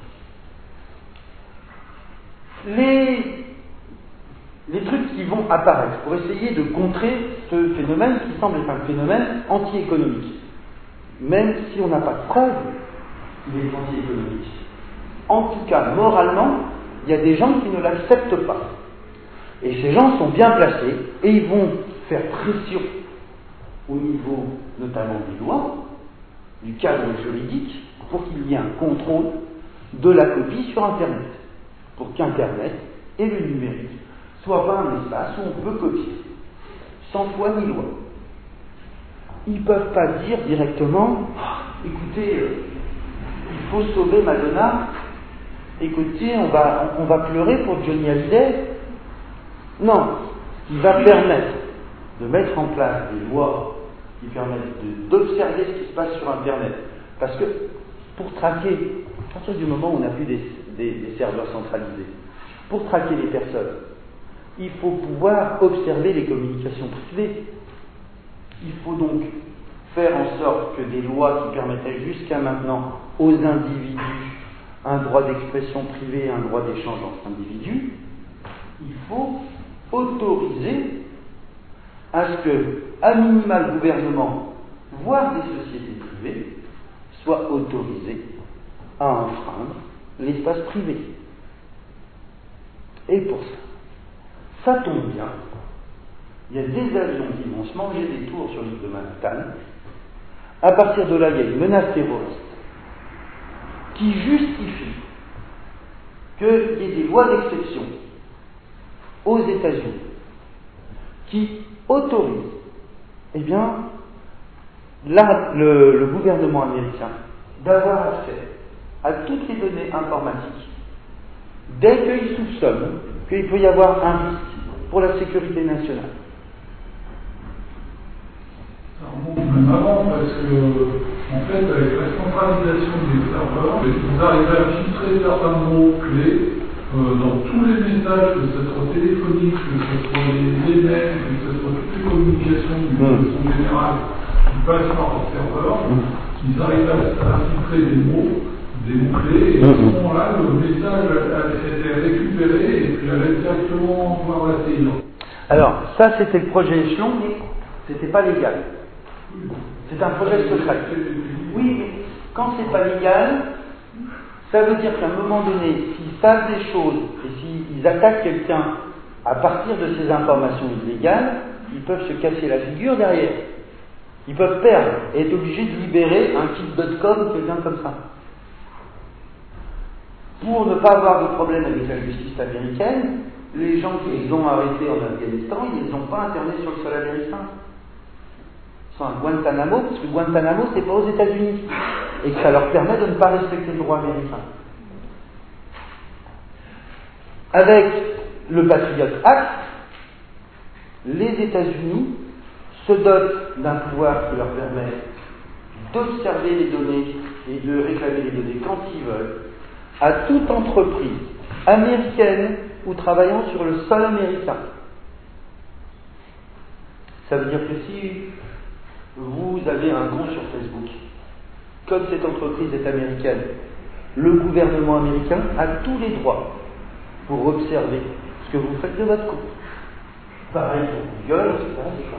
les trucs qui vont apparaître pour essayer de contrer ce phénomène qui semble être un phénomène anti-économique, même si on n'a pas de preuve qu'il est anti-économique. En tout cas, moralement, il y a des gens qui ne l'acceptent pas. Et ces gens sont bien placés et ils vont faire pression au niveau notamment des lois, du cadre juridique, pour qu'il y ait un contrôle de la copie sur Internet. Pour qu'Internet et le numérique soient pas un espace où on peut copier, sans foi ni loi. ils ne peuvent pas dire directement écoutez, il faut sauver Madonna, écoutez, on va pleurer pour Johnny Hallyday. Non, il va permettre de mettre en place des lois qui permettent d'observer ce qui se passe sur Internet. Parce que pour traquer, à partir du moment où on n'a plus des serveurs centralisés, pour traquer les personnes, il faut pouvoir observer les communications privées. Il faut donc faire en sorte que des lois qui permettaient jusqu'à maintenant aux individus un droit d'expression privée et un droit d'échange entre individus, il faut autoriser à ce que, à minima, le gouvernement, voire des sociétés privées, soient autorisés à enfreindre l'espace privé. Et pour ça tombe bien, il y a des avions qui vont se manger des tours sur l'île de Manhattan. À partir de là, il y a une menace terroriste qui justifie qu'il y ait des lois d'exception aux États-Unis qui autorisent, eh bien, le gouvernement américain d'avoir accès à toutes les données informatiques dès qu'il soupçonne qu'il peut y avoir un risque pour la sécurité nationale. Ça remonte même avant, parce que, en fait, avec la centralisation des serveurs, vous arrivez à filtrer certains mots clés dans tous les messages, que ce soit téléphonique, que ce soit les mails, que ce soit toutes les communications de façon générale qui passent par le serveur. Ils arrivent à filtrer des mots-clés, et à ce moment-là, le message était récupéré et puis allait directement voir la télé. Alors, ça c'était le projet échelon, mais c'était pas légal. C'est un projet secret. Oui, mais quand c'est pas légal, ça veut dire qu'à un moment donné, s'ils savent des choses et s'ils attaquent quelqu'un à partir de ces informations illégales, ils peuvent se casser la figure derrière. Ils peuvent perdre et être obligés de libérer un kit.com ou quelqu'un comme ça. Pour ne pas avoir de problème avec la justice américaine, les gens qui les ont arrêtés en Afghanistan, ils ne les ont pas internés sur le sol américain. Ils sont à Guantanamo, parce que Guantanamo, c'est pas aux États-Unis. Et que ça leur permet de ne pas respecter le droit américain. Avec le Patriot Act, les États-Unis se dotent d'un pouvoir qui leur permet d'observer les données et de réclamer les données quand ils veulent à toute entreprise américaine ou travaillant sur le sol américain. Ça veut dire que si vous avez un compte sur Facebook, comme cette entreprise est américaine, le gouvernement américain a tous les droits pour observer ce que vous faites de votre compte. Pareil pour Google, etc.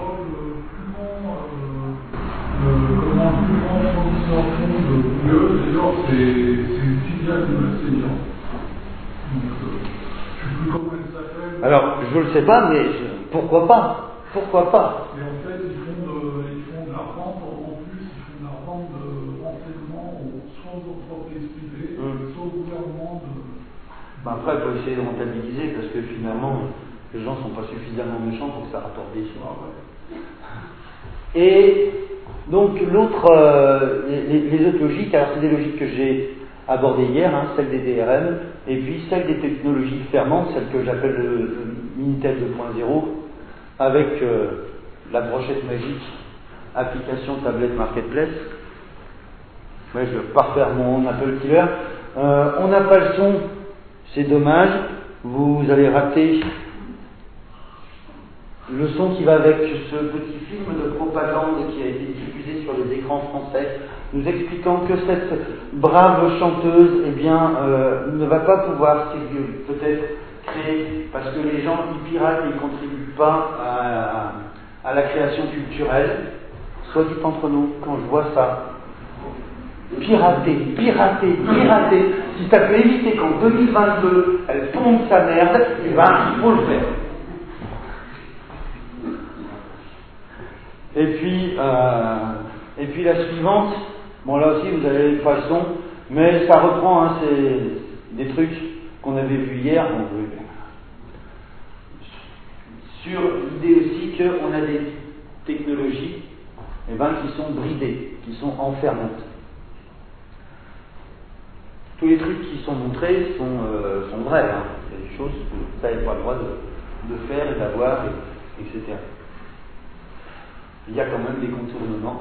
Comment le plus grand fournisseur de Google, d'ailleurs, c'est une filiale de la Seigneur. Donc, je ne sais plus comment elle s'appelle. Alors, je ne le sais pas, mais pourquoi pas? Pourquoi pas? Et en fait, ils font de la vente, en plus, ils font de la vente de renseignements soit aux entreprises privées, soit au gouvernement. Après, il faut essayer de rentabiliser, parce que finalement, les gens ne sont pas suffisamment méchants pour que ça rapporte des sous. Et donc, les autres logiques, alors c'est des logiques que j'ai abordées hier, celles des DRM, et puis celles des technologies fermantes, celles que j'appelle le Minitel 2.0, avec la brochette magique, application tablette marketplace. Ouais, je ne vais pas refaire mon Apple Killer. On n'a pas le son, c'est dommage, vous allez rater le son qui va avec ce petit film de propagande qui a été diffusé sur les écrans français, nous expliquant que cette brave chanteuse, ne va pas pouvoir peut-être créer, parce que les gens qui piratent ne contribuent pas à la création culturelle. Soit dit entre nous, quand je vois ça, pirater, si ça peut éviter qu'en 2022, elle pompe sa merde, il faut le faire. Et puis la suivante, bon là aussi vous avez pas le son, mais ça reprend, c'est des trucs qu'on avait vus hier, sur l'idée aussi qu'on a des technologies qui sont bridées, qui sont enfermantes. Tous les trucs qui sont montrés sont vrais. Hein. Il y a des choses que vous n'avez pas le droit de faire et d'avoir, etc. Il y a quand même des contournements.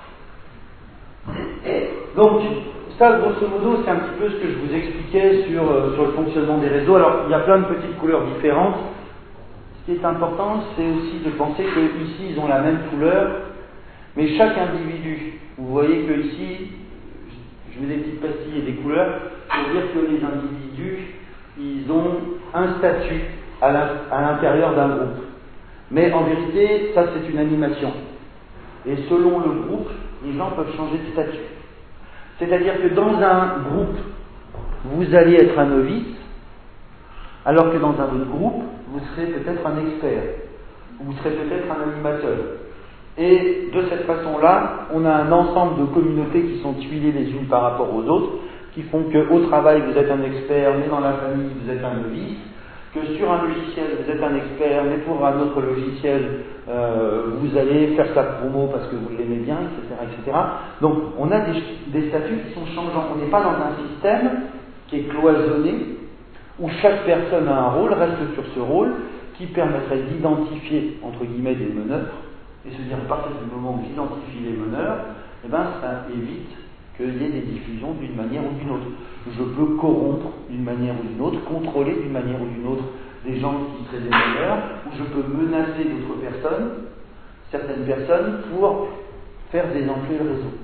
Donc, ça, grosso modo, c'est un petit peu ce que je vous expliquais sur le fonctionnement des réseaux. Alors, il y a plein de petites couleurs différentes. Ce qui est important, c'est aussi de penser qu'ici, ils ont la même couleur, mais chaque individu, vous voyez que ici, je mets des petites pastilles et des couleurs, pour dire que les individus, ils ont un statut à l'intérieur d'un groupe. Mais en vérité, ça c'est une animation. Et selon le groupe, les gens peuvent changer de statut. C'est-à-dire que dans un groupe, vous allez être un novice, alors que dans un autre groupe, vous serez peut-être un expert, vous serez peut-être un animateur. Et de cette façon-là, on a un ensemble de communautés qui sont tuilées les unes par rapport aux autres, qui font qu'au travail, vous êtes un expert, mais dans la famille, vous êtes un novice, que sur un logiciel, vous êtes un expert, mais pour un autre logiciel, vous allez faire sa promo parce que vous l'aimez bien, etc. Donc, on a des statuts qui sont changeants. On n'est pas dans un système qui est cloisonné, où chaque personne a un rôle, reste sur ce rôle, qui permettrait d'identifier, entre guillemets, des meneurs, et se dire, à partir du moment où j'identifie les meneurs, ça évite qu'il y ait des diffusions d'une manière ou d'une autre. Je peux corrompre d'une manière ou d'une autre, contrôler d'une manière ou d'une autre des gens qui seraient des meneurs, ou je peux menacer d'autres personnes, certaines personnes, pour faire désenfler le réseau.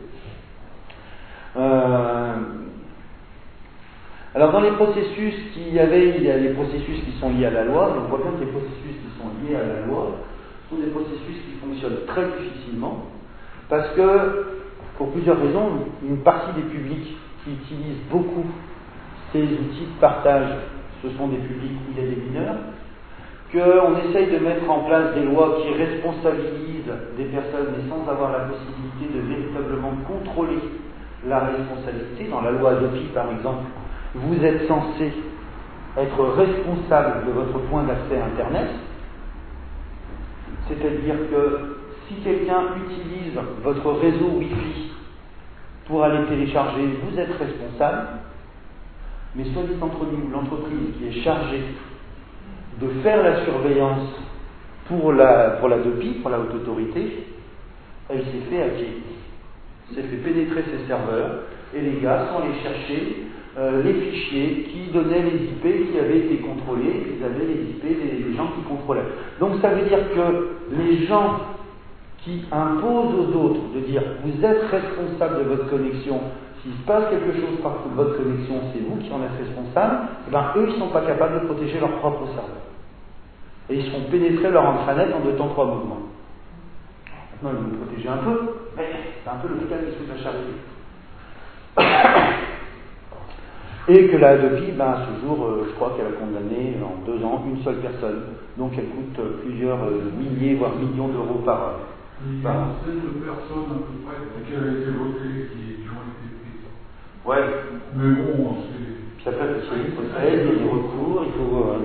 Alors dans les processus il y a les processus qui sont liés à la loi, on voit bien que les processus qui sont liés à la loi sont des processus qui fonctionnent très difficilement, parce que, pour plusieurs raisons, une partie des publics qui utilisent beaucoup ces outils de partage, ce sont des publics où il y a des mineurs, qu'on essaye de mettre en place des lois qui responsabilisent des personnes, mais sans avoir la possibilité de véritablement contrôler la responsabilité. Dans la loi Adopi, par exemple, vous êtes censé être responsable de votre point d'accès à Internet, c'est-à-dire que si quelqu'un utilise votre réseau Wi-Fi pour aller télécharger, vous êtes responsable, mais soit dit entre nous, l'entreprise qui est chargée de faire la surveillance pour la DOPI, pour la haute autorité, elle s'est fait hacker, s'est fait pénétrer ses serveurs, et les gars sont allés chercher les fichiers qui donnaient les IP qui avaient été contrôlés, ils avaient les IP des gens qui contrôlaient. Donc ça veut dire que les gens qui imposent aux autres de dire vous êtes responsable de votre connexion, s'il se passe quelque chose par votre connexion, c'est vous qui en êtes responsable, eux ils ne sont pas capables de protéger leur propre serveur. Et ils se font pénétrer leur intranet en 2 temps 3 mouvements. Maintenant ils vont le protéger un peu, mais c'est un peu le mécanisme de la charité. Et que la Adopi, à ce jour, je crois qu'elle a condamné en 2 ans une seule personne. Donc elle coûte plusieurs milliers, voire millions d'euros par an. Il y a une centaine de personnes à peu près qui avaient été votées qui ont été prises. Ouais. Mais bon, c'est. Puis après, il faut il y a des recours, il faut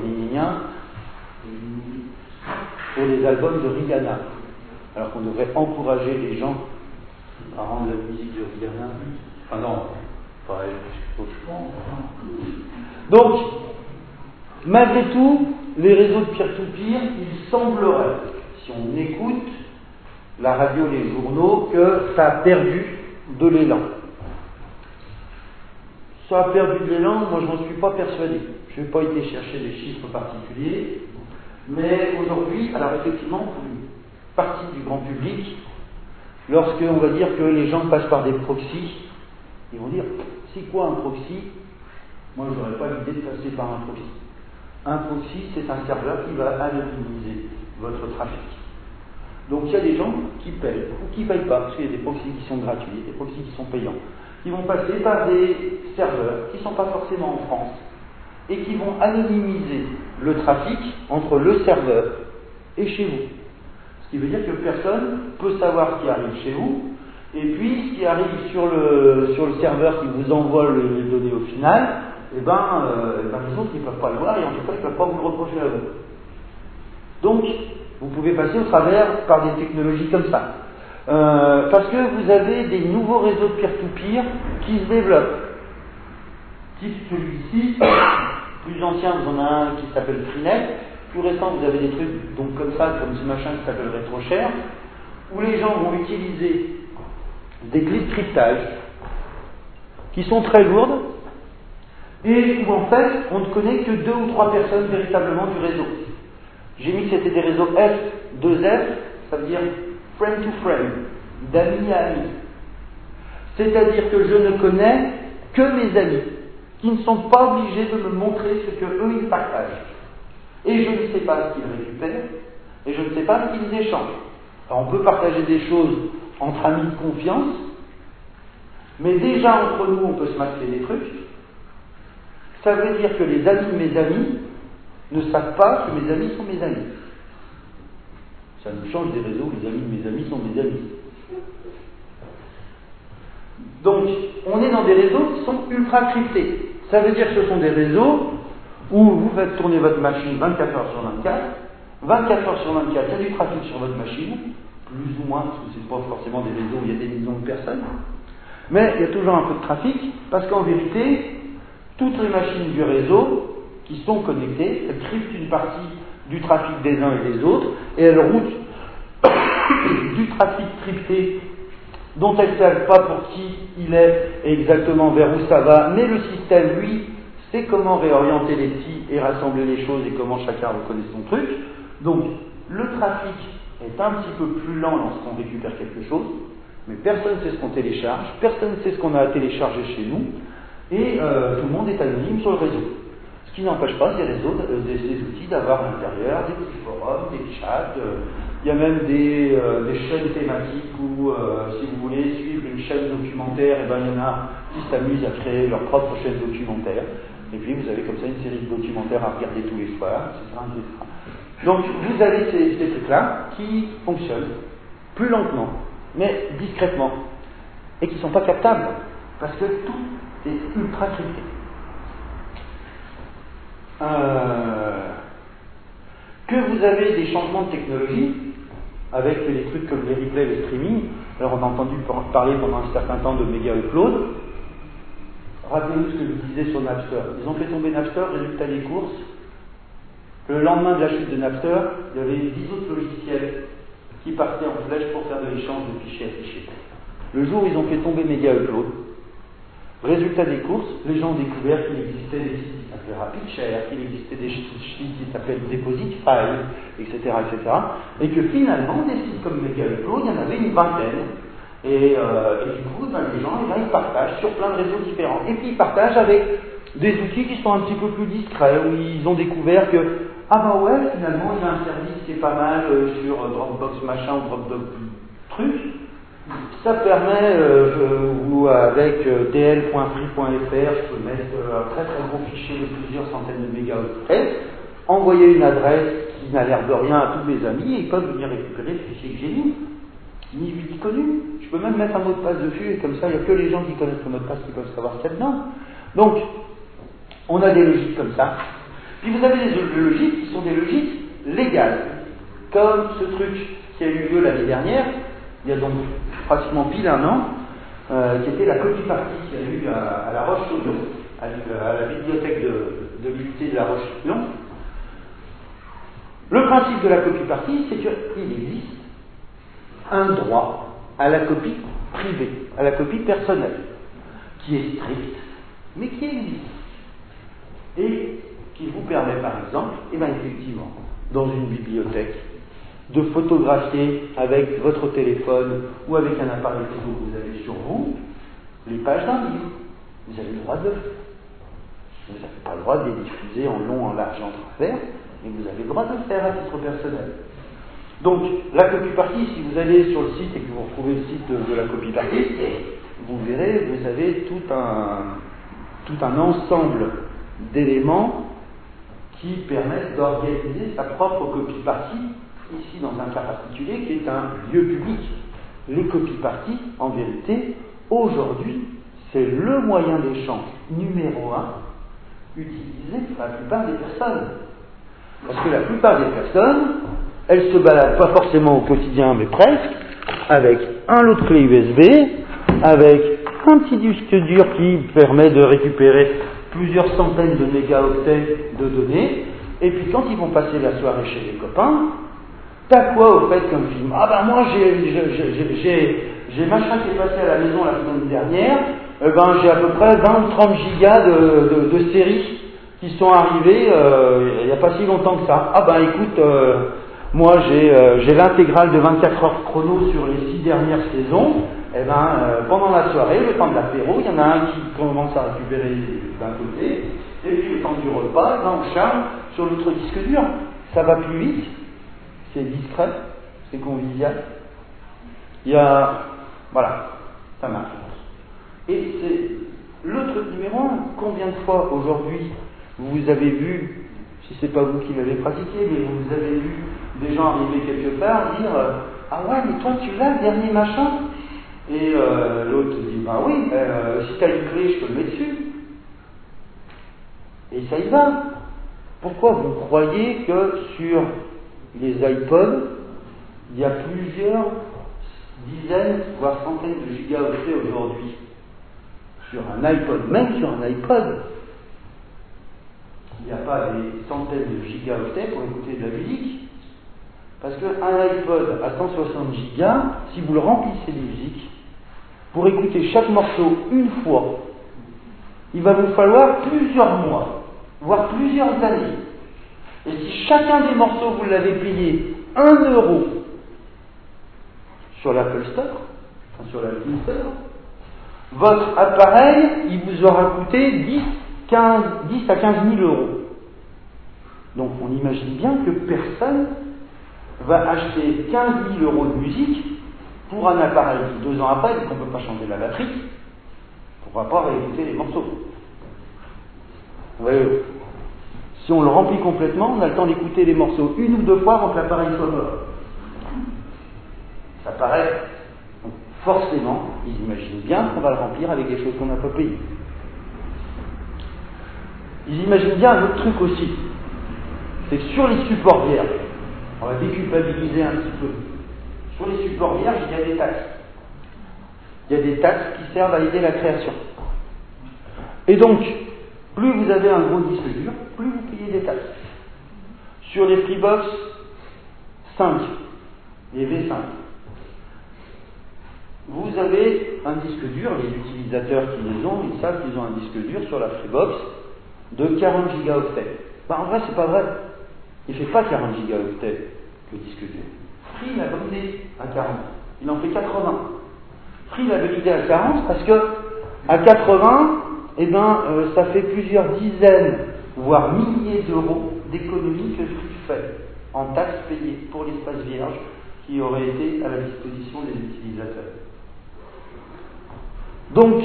pour les albums de Rihanna. Alors qu'on devrait encourager les gens à rendre la musique de Rihanna. Enfin non. Donc, malgré tout, les réseaux de peer-to-peer, il semblerait, si on écoute la radio, les journaux, que ça a perdu de l'élan. Ça a perdu de l'élan, moi je n'en suis pas persuadé. Je n'ai pas été chercher des chiffres particuliers, mais aujourd'hui, alors effectivement, pour une partie du grand public, lorsque on va dire que les gens passent par des proxys, ils vont dire, c'est quoi un proxy? Moi, je n'aurais pas l'idée de passer par un proxy. Un proxy, c'est un serveur qui va anonymiser votre trafic. Donc, il y a des gens qui payent ou qui ne payent pas, parce qu'il y a des proxys qui sont gratuits, des proxys qui sont payants, qui vont passer par des serveurs qui ne sont pas forcément en France et qui vont anonymiser le trafic entre le serveur et chez vous. Ce qui veut dire que personne ne peut savoir ce qui arrive chez vous. Et puis, ce qui arrive sur le serveur qui vous envoie les données au final, les autres ne peuvent pas le voir et en tout cas, ils ne peuvent pas vous le reprocher à vous. Donc, vous pouvez passer au travers par des technologies comme ça. Parce que vous avez des nouveaux réseaux de peer-to-peer qui se développent. Type celui-ci, plus ancien, vous en avez un qui s'appelle Freenet. Plus récent, vous avez des trucs donc comme ça, comme ce machin qui s'appelle RetroShare, où les gens vont utiliser des clés de cryptage qui sont très lourdes et où en fait on ne connaît que 2 ou 3 personnes véritablement du réseau. J'ai mis que c'était des réseaux F, 2F, ça veut dire friend to friend, d'ami à ami. C'est-à-dire que je ne connais que mes amis, qui ne sont pas obligés de me montrer ce qu'eux ils partagent. Et je ne sais pas ce qu'ils récupèrent, et je ne sais pas ce qu'ils échangent. Alors on peut partager des choses entre amis de confiance, mais déjà entre nous on peut se masquer des trucs. Ça veut dire que les amis de mes amis ne savent pas que mes amis sont mes amis. Ça nous change des réseaux, les amis de mes amis sont mes amis. Donc, on est dans des réseaux qui sont ultra cryptés. Ça veut dire que ce sont des réseaux où vous faites tourner votre machine 24 heures sur 24. 24 heures sur 24, il y a du trafic sur votre machine, plus ou moins, parce que ce n'est pas forcément des réseaux où il y a des millions de personnes. Mais il y a toujours un peu de trafic, parce qu'en vérité, toutes les machines du réseau qui sont connectées, elles cryptent une partie du trafic des uns et des autres, et elles routent du trafic crypté dont elles ne savent pas pour qui il est et exactement vers où ça va, mais le système, lui, sait comment réorienter les petits et rassembler les choses et comment chacun reconnaît son truc. Donc, le trafic est un petit peu plus lent lorsqu'on récupère quelque chose, mais personne ne sait ce qu'on télécharge, personne ne sait ce qu'on a à télécharger chez nous, et tout le monde est anonyme sur le réseau. Ce qui n'empêche pas ces réseaux, ces outils d'avoir à l'intérieur des petits forums, des chats, il y a même des chaînes thématiques où, si vous voulez suivre une chaîne documentaire, et ben, il y en a qui s'amusent à créer leur propre chaîne documentaire, et puis vous avez comme ça une série de documentaires à regarder tous les soirs, etc. etc. Donc vous avez ces trucs-là qui fonctionnent plus lentement, mais discrètement, et qui ne sont pas captables, parce que tout est ultra crypté. Que vous avez des changements de technologie, avec les trucs comme les replays, le streaming. Alors on a entendu parler pendant un certain temps de méga upload. Rappelez-vous ce que je vous disais sur Napster. Ils ont fait tomber Napster, résultat des courses. Le lendemain de la chute de Napster, il y avait 10 autres logiciels qui partaient en flèche pour faire de l'échange de fichiers à fichiers. Le jour où ils ont fait tomber méga upload, résultat des courses, les gens ont découvert qu'il existait des sites qui s'appelaient RapidShare, qu'il existait des sites qui s'appelaient Deposit File, etc., etc. Et que finalement, des sites comme MegaUpload, il y en avait une vingtaine. Et du coup, les gens, ils partagent sur plein de réseaux différents. Et puis ils partagent avec des outils qui sont un petit peu plus discrets, où ils ont découvert que, ah bah ouais, finalement, il y a un service qui est pas mal sur Dropbox machin ou Dropbox truc. Ça permet, ou avec dl.free.fr, je peux mettre un très très gros fichier de plusieurs centaines de mégaoctets, envoyer une adresse qui n'a l'air de rien à tous mes amis, et ils peuvent venir récupérer le fichier que j'ai mis, ni vu ni connu. Je peux même mettre un mot de passe dessus, et comme ça, il n'y a que les gens qui connaissent le mot de passe qui peuvent savoir ce qu'il y a dedans. Donc, on a des logiques comme ça. Puis vous avez des logiques qui sont des logiques légales, comme ce truc qui a eu lieu l'année dernière, il y a donc pratiquement pile un an, qui était la copie partie qu'il y a eu à La Roche-sur-Yon, à la bibliothèque de l'unité de La Roche-sur-Yon. Le principe de la copie partie, c'est qu'il existe un droit à la copie privée, à la copie personnelle, qui est strict, mais qui existe. Et qui vous permet, par exemple, effectivement, dans une bibliothèque, de photographier avec votre téléphone ou avec un appareil photo que vous avez sur vous les pages d'un livre. Vous avez le droit de le faire. Vous n'avez pas le droit de les diffuser en long, en large, en travers, mais vous avez le droit de le faire à titre personnel. Donc, la copie partie, si vous allez sur le site et que vous retrouvez le site de la copie partie, vous verrez, vous avez tout un ensemble d'éléments qui permettent d'organiser sa propre copie partie, ici dans un cas particulier qui est un lieu public. Les copies parties, en vérité, aujourd'hui, c'est le moyen d'échange numéro 1 utilisé par la plupart des personnes. Parce que la plupart des personnes, elles se baladent pas forcément au quotidien, mais presque, avec un lot de clé USB, avec un petit disque dur qui permet de récupérer plusieurs centaines de mégaoctets de données, et puis quand ils vont passer la soirée chez les copains, t'as quoi au fait comme film? Ah ben moi j'ai machin qui est passé à la maison la semaine dernière, j'ai à peu près 20 ou 30 gigas de séries qui sont arrivées il n'y a pas si longtemps que ça. Ah ben écoute, moi j'ai l'intégrale de 24 heures chrono sur les 6 dernières saisons. Pendant la soirée, le temps de l'apéro, il y en a un qui commence à récupérer d'un côté, et puis le temps du repas, on charge sur l'autre disque dur. Ça va plus vite, c'est discret, c'est convivial. Voilà, ça marche. Et c'est le truc numéro 1. Combien de fois aujourd'hui vous avez vu, si c'est pas vous qui l'avez pratiqué, mais vous avez vu des gens arriver quelque part dire ah ouais, mais toi tu l'as le dernier machin? Et l'autre dit bah oui, si tu as une clé, je peux le mettre dessus. Et ça y va. Pourquoi vous croyez que sur les iPods, il y a plusieurs dizaines, voire centaines de gigaoctets aujourd'hui? Sur un iPod, même sur un iPod, il n'y a pas des centaines de gigaoctets pour écouter de la musique. Parce qu'un iPod à 160 gigas, si vous le remplissez de musique, pour écouter chaque morceau une fois, il va vous falloir plusieurs mois, voire plusieurs années. Et si chacun des morceaux vous l'avez payé 1 € sur l'Apple Store, enfin sur la Apple Store, votre appareil, il vous aura coûté 10 à 15 000 €. Donc on imagine bien que personne va acheter 15 000 € de musique pour un appareil qui 2 ans après, vu qu'on ne peut pas changer la batterie, ne pourra pas réécouter les morceaux. Vous voyez, si on le remplit complètement, on a le temps d'écouter les morceaux 1 ou 2 fois avant que l'appareil soit mort. Ça paraît. Donc, forcément, ils imaginent bien qu'on va le remplir avec des choses qu'on n'a pas payées. Ils imaginent bien un autre truc aussi. C'est que sur les supports vierges, on va déculpabiliser un petit peu. Sur les supports vierges, il y a des taxes. Il y a des taxes qui servent à aider la création. Et donc, plus vous avez un gros disque dur, plus vous payez des taxes. Sur les Freebox 5, les V5, vous avez un disque dur, les utilisateurs qui les ont, ils savent qu'ils ont un disque dur sur la Freebox de 40 gigaoctets. En vrai, c'est pas vrai. Il ne fait pas 40 gigaoctets, le disque dur. Free l'a validé à 40. Il en fait 80. Free l'a validé à 40 parce que à 80, ça fait plusieurs dizaines, voire milliers d'euros d'économies que Free fait en taxes payées pour l'espace vierge qui aurait été à la disposition des utilisateurs. Donc,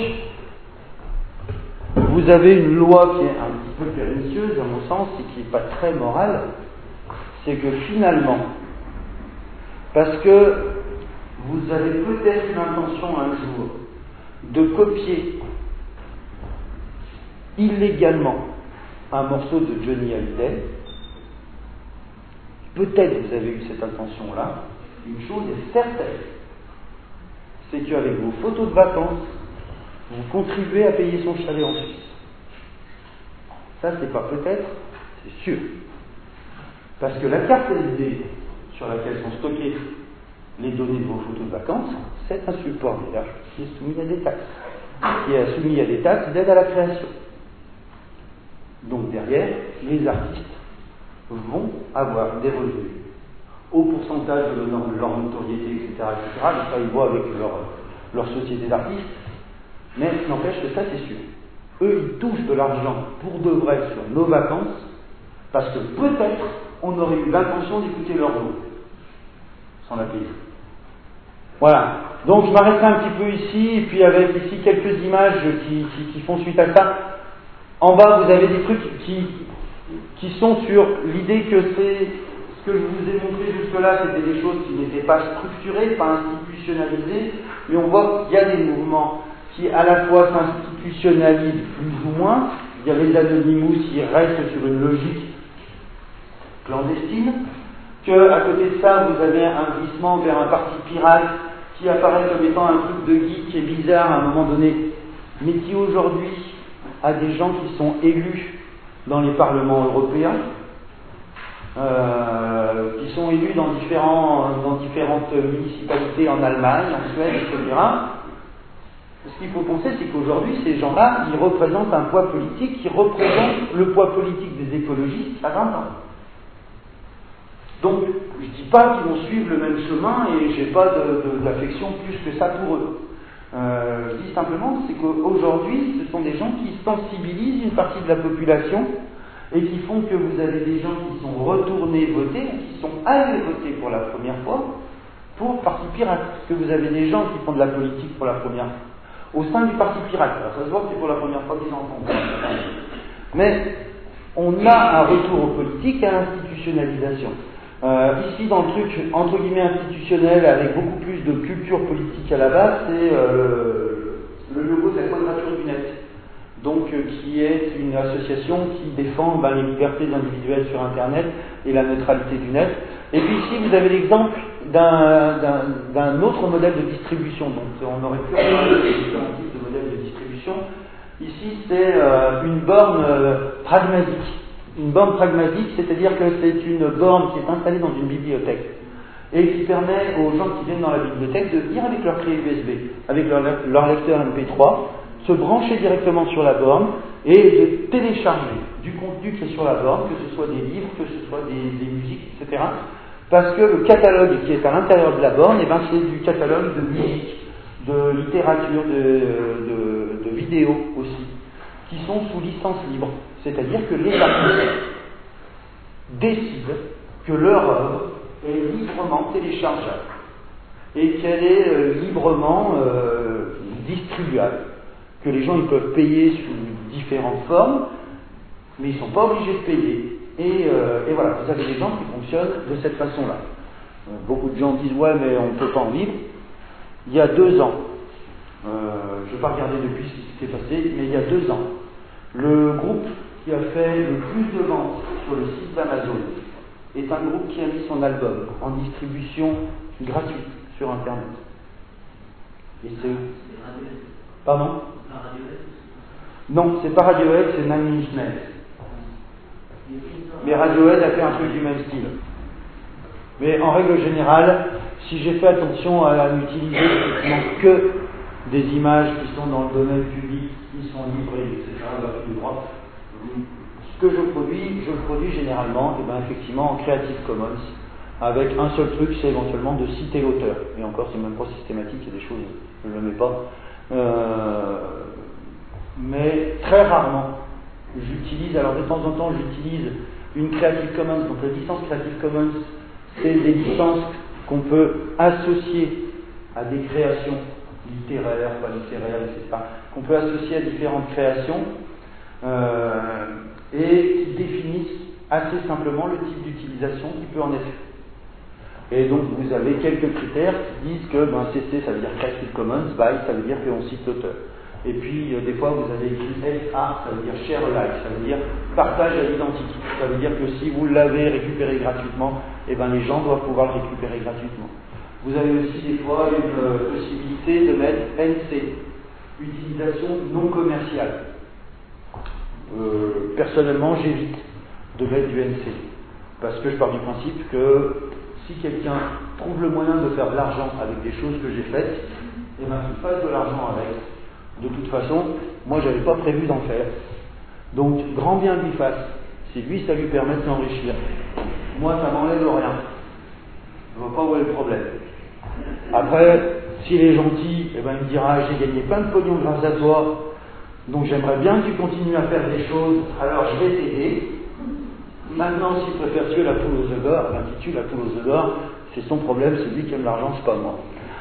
vous avez une loi qui est un petit peu pernicieuse, à mon sens, et qui n'est pas très morale, c'est que finalement, parce que vous avez peut-être l'intention un jour de copier illégalement un morceau de Johnny Hallyday, peut-être vous avez eu cette intention-là, une chose est certaine, c'est qu'avec vos photos de vacances, vous contribuez à payer son chalet en Suisse. Ça, c'est pas peut-être, c'est sûr. Parce que la carte SD sur laquelle sont stockées les données de vos photos de vacances, c'est un support vierge qui est soumis à des taxes. Qui est soumis à des taxes d'aide à la création. Donc derrière, les artistes vont avoir des revenus au pourcentage de leur notoriété, etc. Mais ça, ils voient avec leur société d'artistes. Mais n'empêche que ça, c'est sûr. Eux, ils touchent de l'argent pour de vrai sur nos vacances, parce que peut-être on aurait eu l'intention d'écouter leur voix, sans la payer. Voilà. Donc je m'arrêterai un petit peu ici, et puis avec ici quelques images qui font suite à ça. En bas, vous avez des trucs qui sont sur l'idée que c'est ce que je vous ai montré jusque-là, c'était des choses qui n'étaient pas structurées, pas institutionnalisées, mais on voit qu'il y a des mouvements qui à la fois s'institutionnalisent plus ou moins. Il y a les Anonymous qui restent sur une logique clandestine, qu'à côté de ça, vous avez un glissement vers un parti pirate qui apparaît comme étant un truc de geek et bizarre à un moment donné, mais qui aujourd'hui a des gens qui sont élus dans les parlements européens, qui sont élus dans différentes municipalités en Allemagne, en Suède, etc. Ce qu'il faut penser, c'est qu'aujourd'hui, ces gens-là, ils représentent un poids politique qui représente le poids politique des écologistes à 20 ans. Donc, je ne dis pas qu'ils vont suivre le même chemin et je n'ai pas d'affection plus que ça pour eux. Je dis simplement, c'est qu'aujourd'hui, ce sont des gens qui sensibilisent une partie de la population et qui font que vous avez des gens qui sont retournés voter, qui sont allés voter pour la première fois pour Parti Pirate. Parce que vous avez des gens qui font de la politique pour la première fois au sein du Parti Pirate. Alors, ça se voit que c'est pour la première fois qu'ils en font. Mais on a un retour aux politiques à l'institutionnalisation. Ici, dans le truc entre guillemets institutionnel, avec beaucoup plus de culture politique à la base, c'est le logo de la Quadrature du Net. Donc, qui est une association qui défend les libertés individuelles sur Internet et la neutralité du net. Et puis ici, vous avez l'exemple d'un autre modèle de distribution. Donc, on aurait pu avoir différents types de modèles de distribution. Ici, c'est une borne pragmatique. Une borne pragmatique, c'est-à-dire que c'est une borne qui est installée dans une bibliothèque et qui permet aux gens qui viennent dans la bibliothèque de venir avec leur clé USB, avec leur lecteur MP3, se brancher directement sur la borne et de télécharger du contenu qui est sur la borne, que ce soit des livres, que ce soit des musiques, etc. Parce que le catalogue qui est à l'intérieur de la borne, c'est du catalogue de musique, de littérature, de vidéos aussi, qui sont sous licence libre. C'est-à-dire que les artistes décident que leur œuvre est librement téléchargeable et qu'elle est librement distribuable. Que les gens ils peuvent payer sous différentes formes, mais ils ne sont pas obligés de payer. Et voilà, vous avez des gens qui fonctionnent de cette façon-là. Beaucoup de gens disent « ouais, mais on ne peut pas en vivre ». Il y a 2 ans, je ne vais pas regarder depuis ce qui s'était passé, mais il y a 2 ans, le groupe qui a fait le plus de ventes sur le site d'Amazon est un groupe qui a mis son album en distribution gratuite sur Internet. Et c'est où ? Pardon ? Non, c'est pas Radiohead, c'est Nine Inch Nails. Mais Radiohead a fait un truc du même style. Mais en règle générale, si j'ai fait attention à n'utiliser effectivement que des images qui sont dans le domaine public, qui sont libres, etc., avec le droit, ce que je le produis généralement, effectivement en Creative Commons, avec un seul truc, c'est éventuellement de citer l'auteur. Et encore, c'est même pas systématique, il y a des choses, je ne le mets pas. Mais très rarement, j'utilise, alors de temps en temps, j'utilise une Creative Commons. Donc la licence Creative Commons, c'est des licences qu'on peut associer à des créations littéraires, pas littéraires, etc., qu'on peut associer à différentes créations et qui définissent assez simplement le type d'utilisation qui peut en être fait. Et donc vous avez quelques critères qui disent que CC ça veut dire Creative Commons, BY ça veut dire qu'on cite l'auteur. Et puis des fois vous avez écrit SR, ça veut dire share alike, ça veut dire partage à l'identique. Ça veut dire que si vous l'avez récupéré gratuitement, les gens doivent pouvoir le récupérer gratuitement. Vous avez aussi des fois une possibilité de mettre NC, utilisation non commerciale. Personnellement, j'évite de mettre du NC, parce que je pars du principe que si quelqu'un trouve le moyen de faire de l'argent avec des choses que j'ai faites, qu'il fasse de l'argent avec. De toute façon, moi j'avais pas prévu d'en faire. Donc, grand bien lui fasse. Si lui ça lui permet de s'enrichir, moi ça m'enlève rien. Je vois pas où est le problème. Après, s'il est gentil, il me dira j'ai gagné plein de pognon grâce à toi, donc j'aimerais bien que tu continues à faire des choses, alors je vais t'aider. Maintenant, s'il préfère tuer la poule aux œufs d'or, qu'il tue la poule aux œufs d'or, c'est son problème, c'est lui qui aime l'argent, c'est pas moi.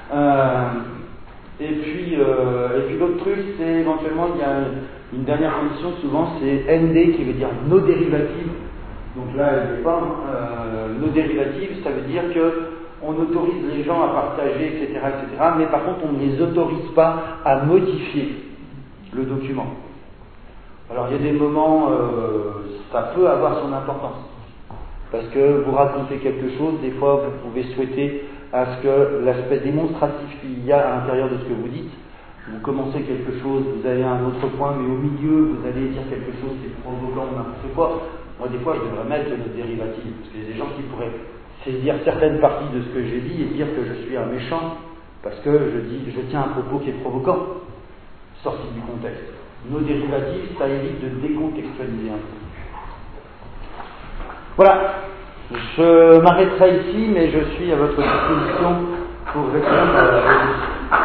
Et puis l'autre truc, c'est éventuellement, il y a une dernière condition, souvent c'est ND qui veut dire no dérivative. Donc là, elle n'est pas no dérivative, ça veut dire qu'on autorise les gens à partager, etc., mais par contre, on ne les autorise pas à modifier le document. Alors il y a des moments, ça peut avoir son importance, parce que vous racontez quelque chose, des fois vous pouvez souhaiter à ce que l'aspect démonstratif qu'il y a à l'intérieur de ce que vous dites, vous commencez quelque chose, vous avez un autre point, mais au milieu, vous allez dire quelque chose qui est provoquant ou n'importe quoi. Moi, des fois, je devrais mettre notre dérivative, parce qu'il y a des gens qui pourraient saisir certaines parties de ce que j'ai dit et dire que je suis un méchant, parce que je tiens un propos qui est provoquant, sorti du contexte. Nos dérivatives, ça évite de décontextualiser un peu. Voilà, je m'arrêterai ici, mais je suis à votre disposition pour répondre à la question.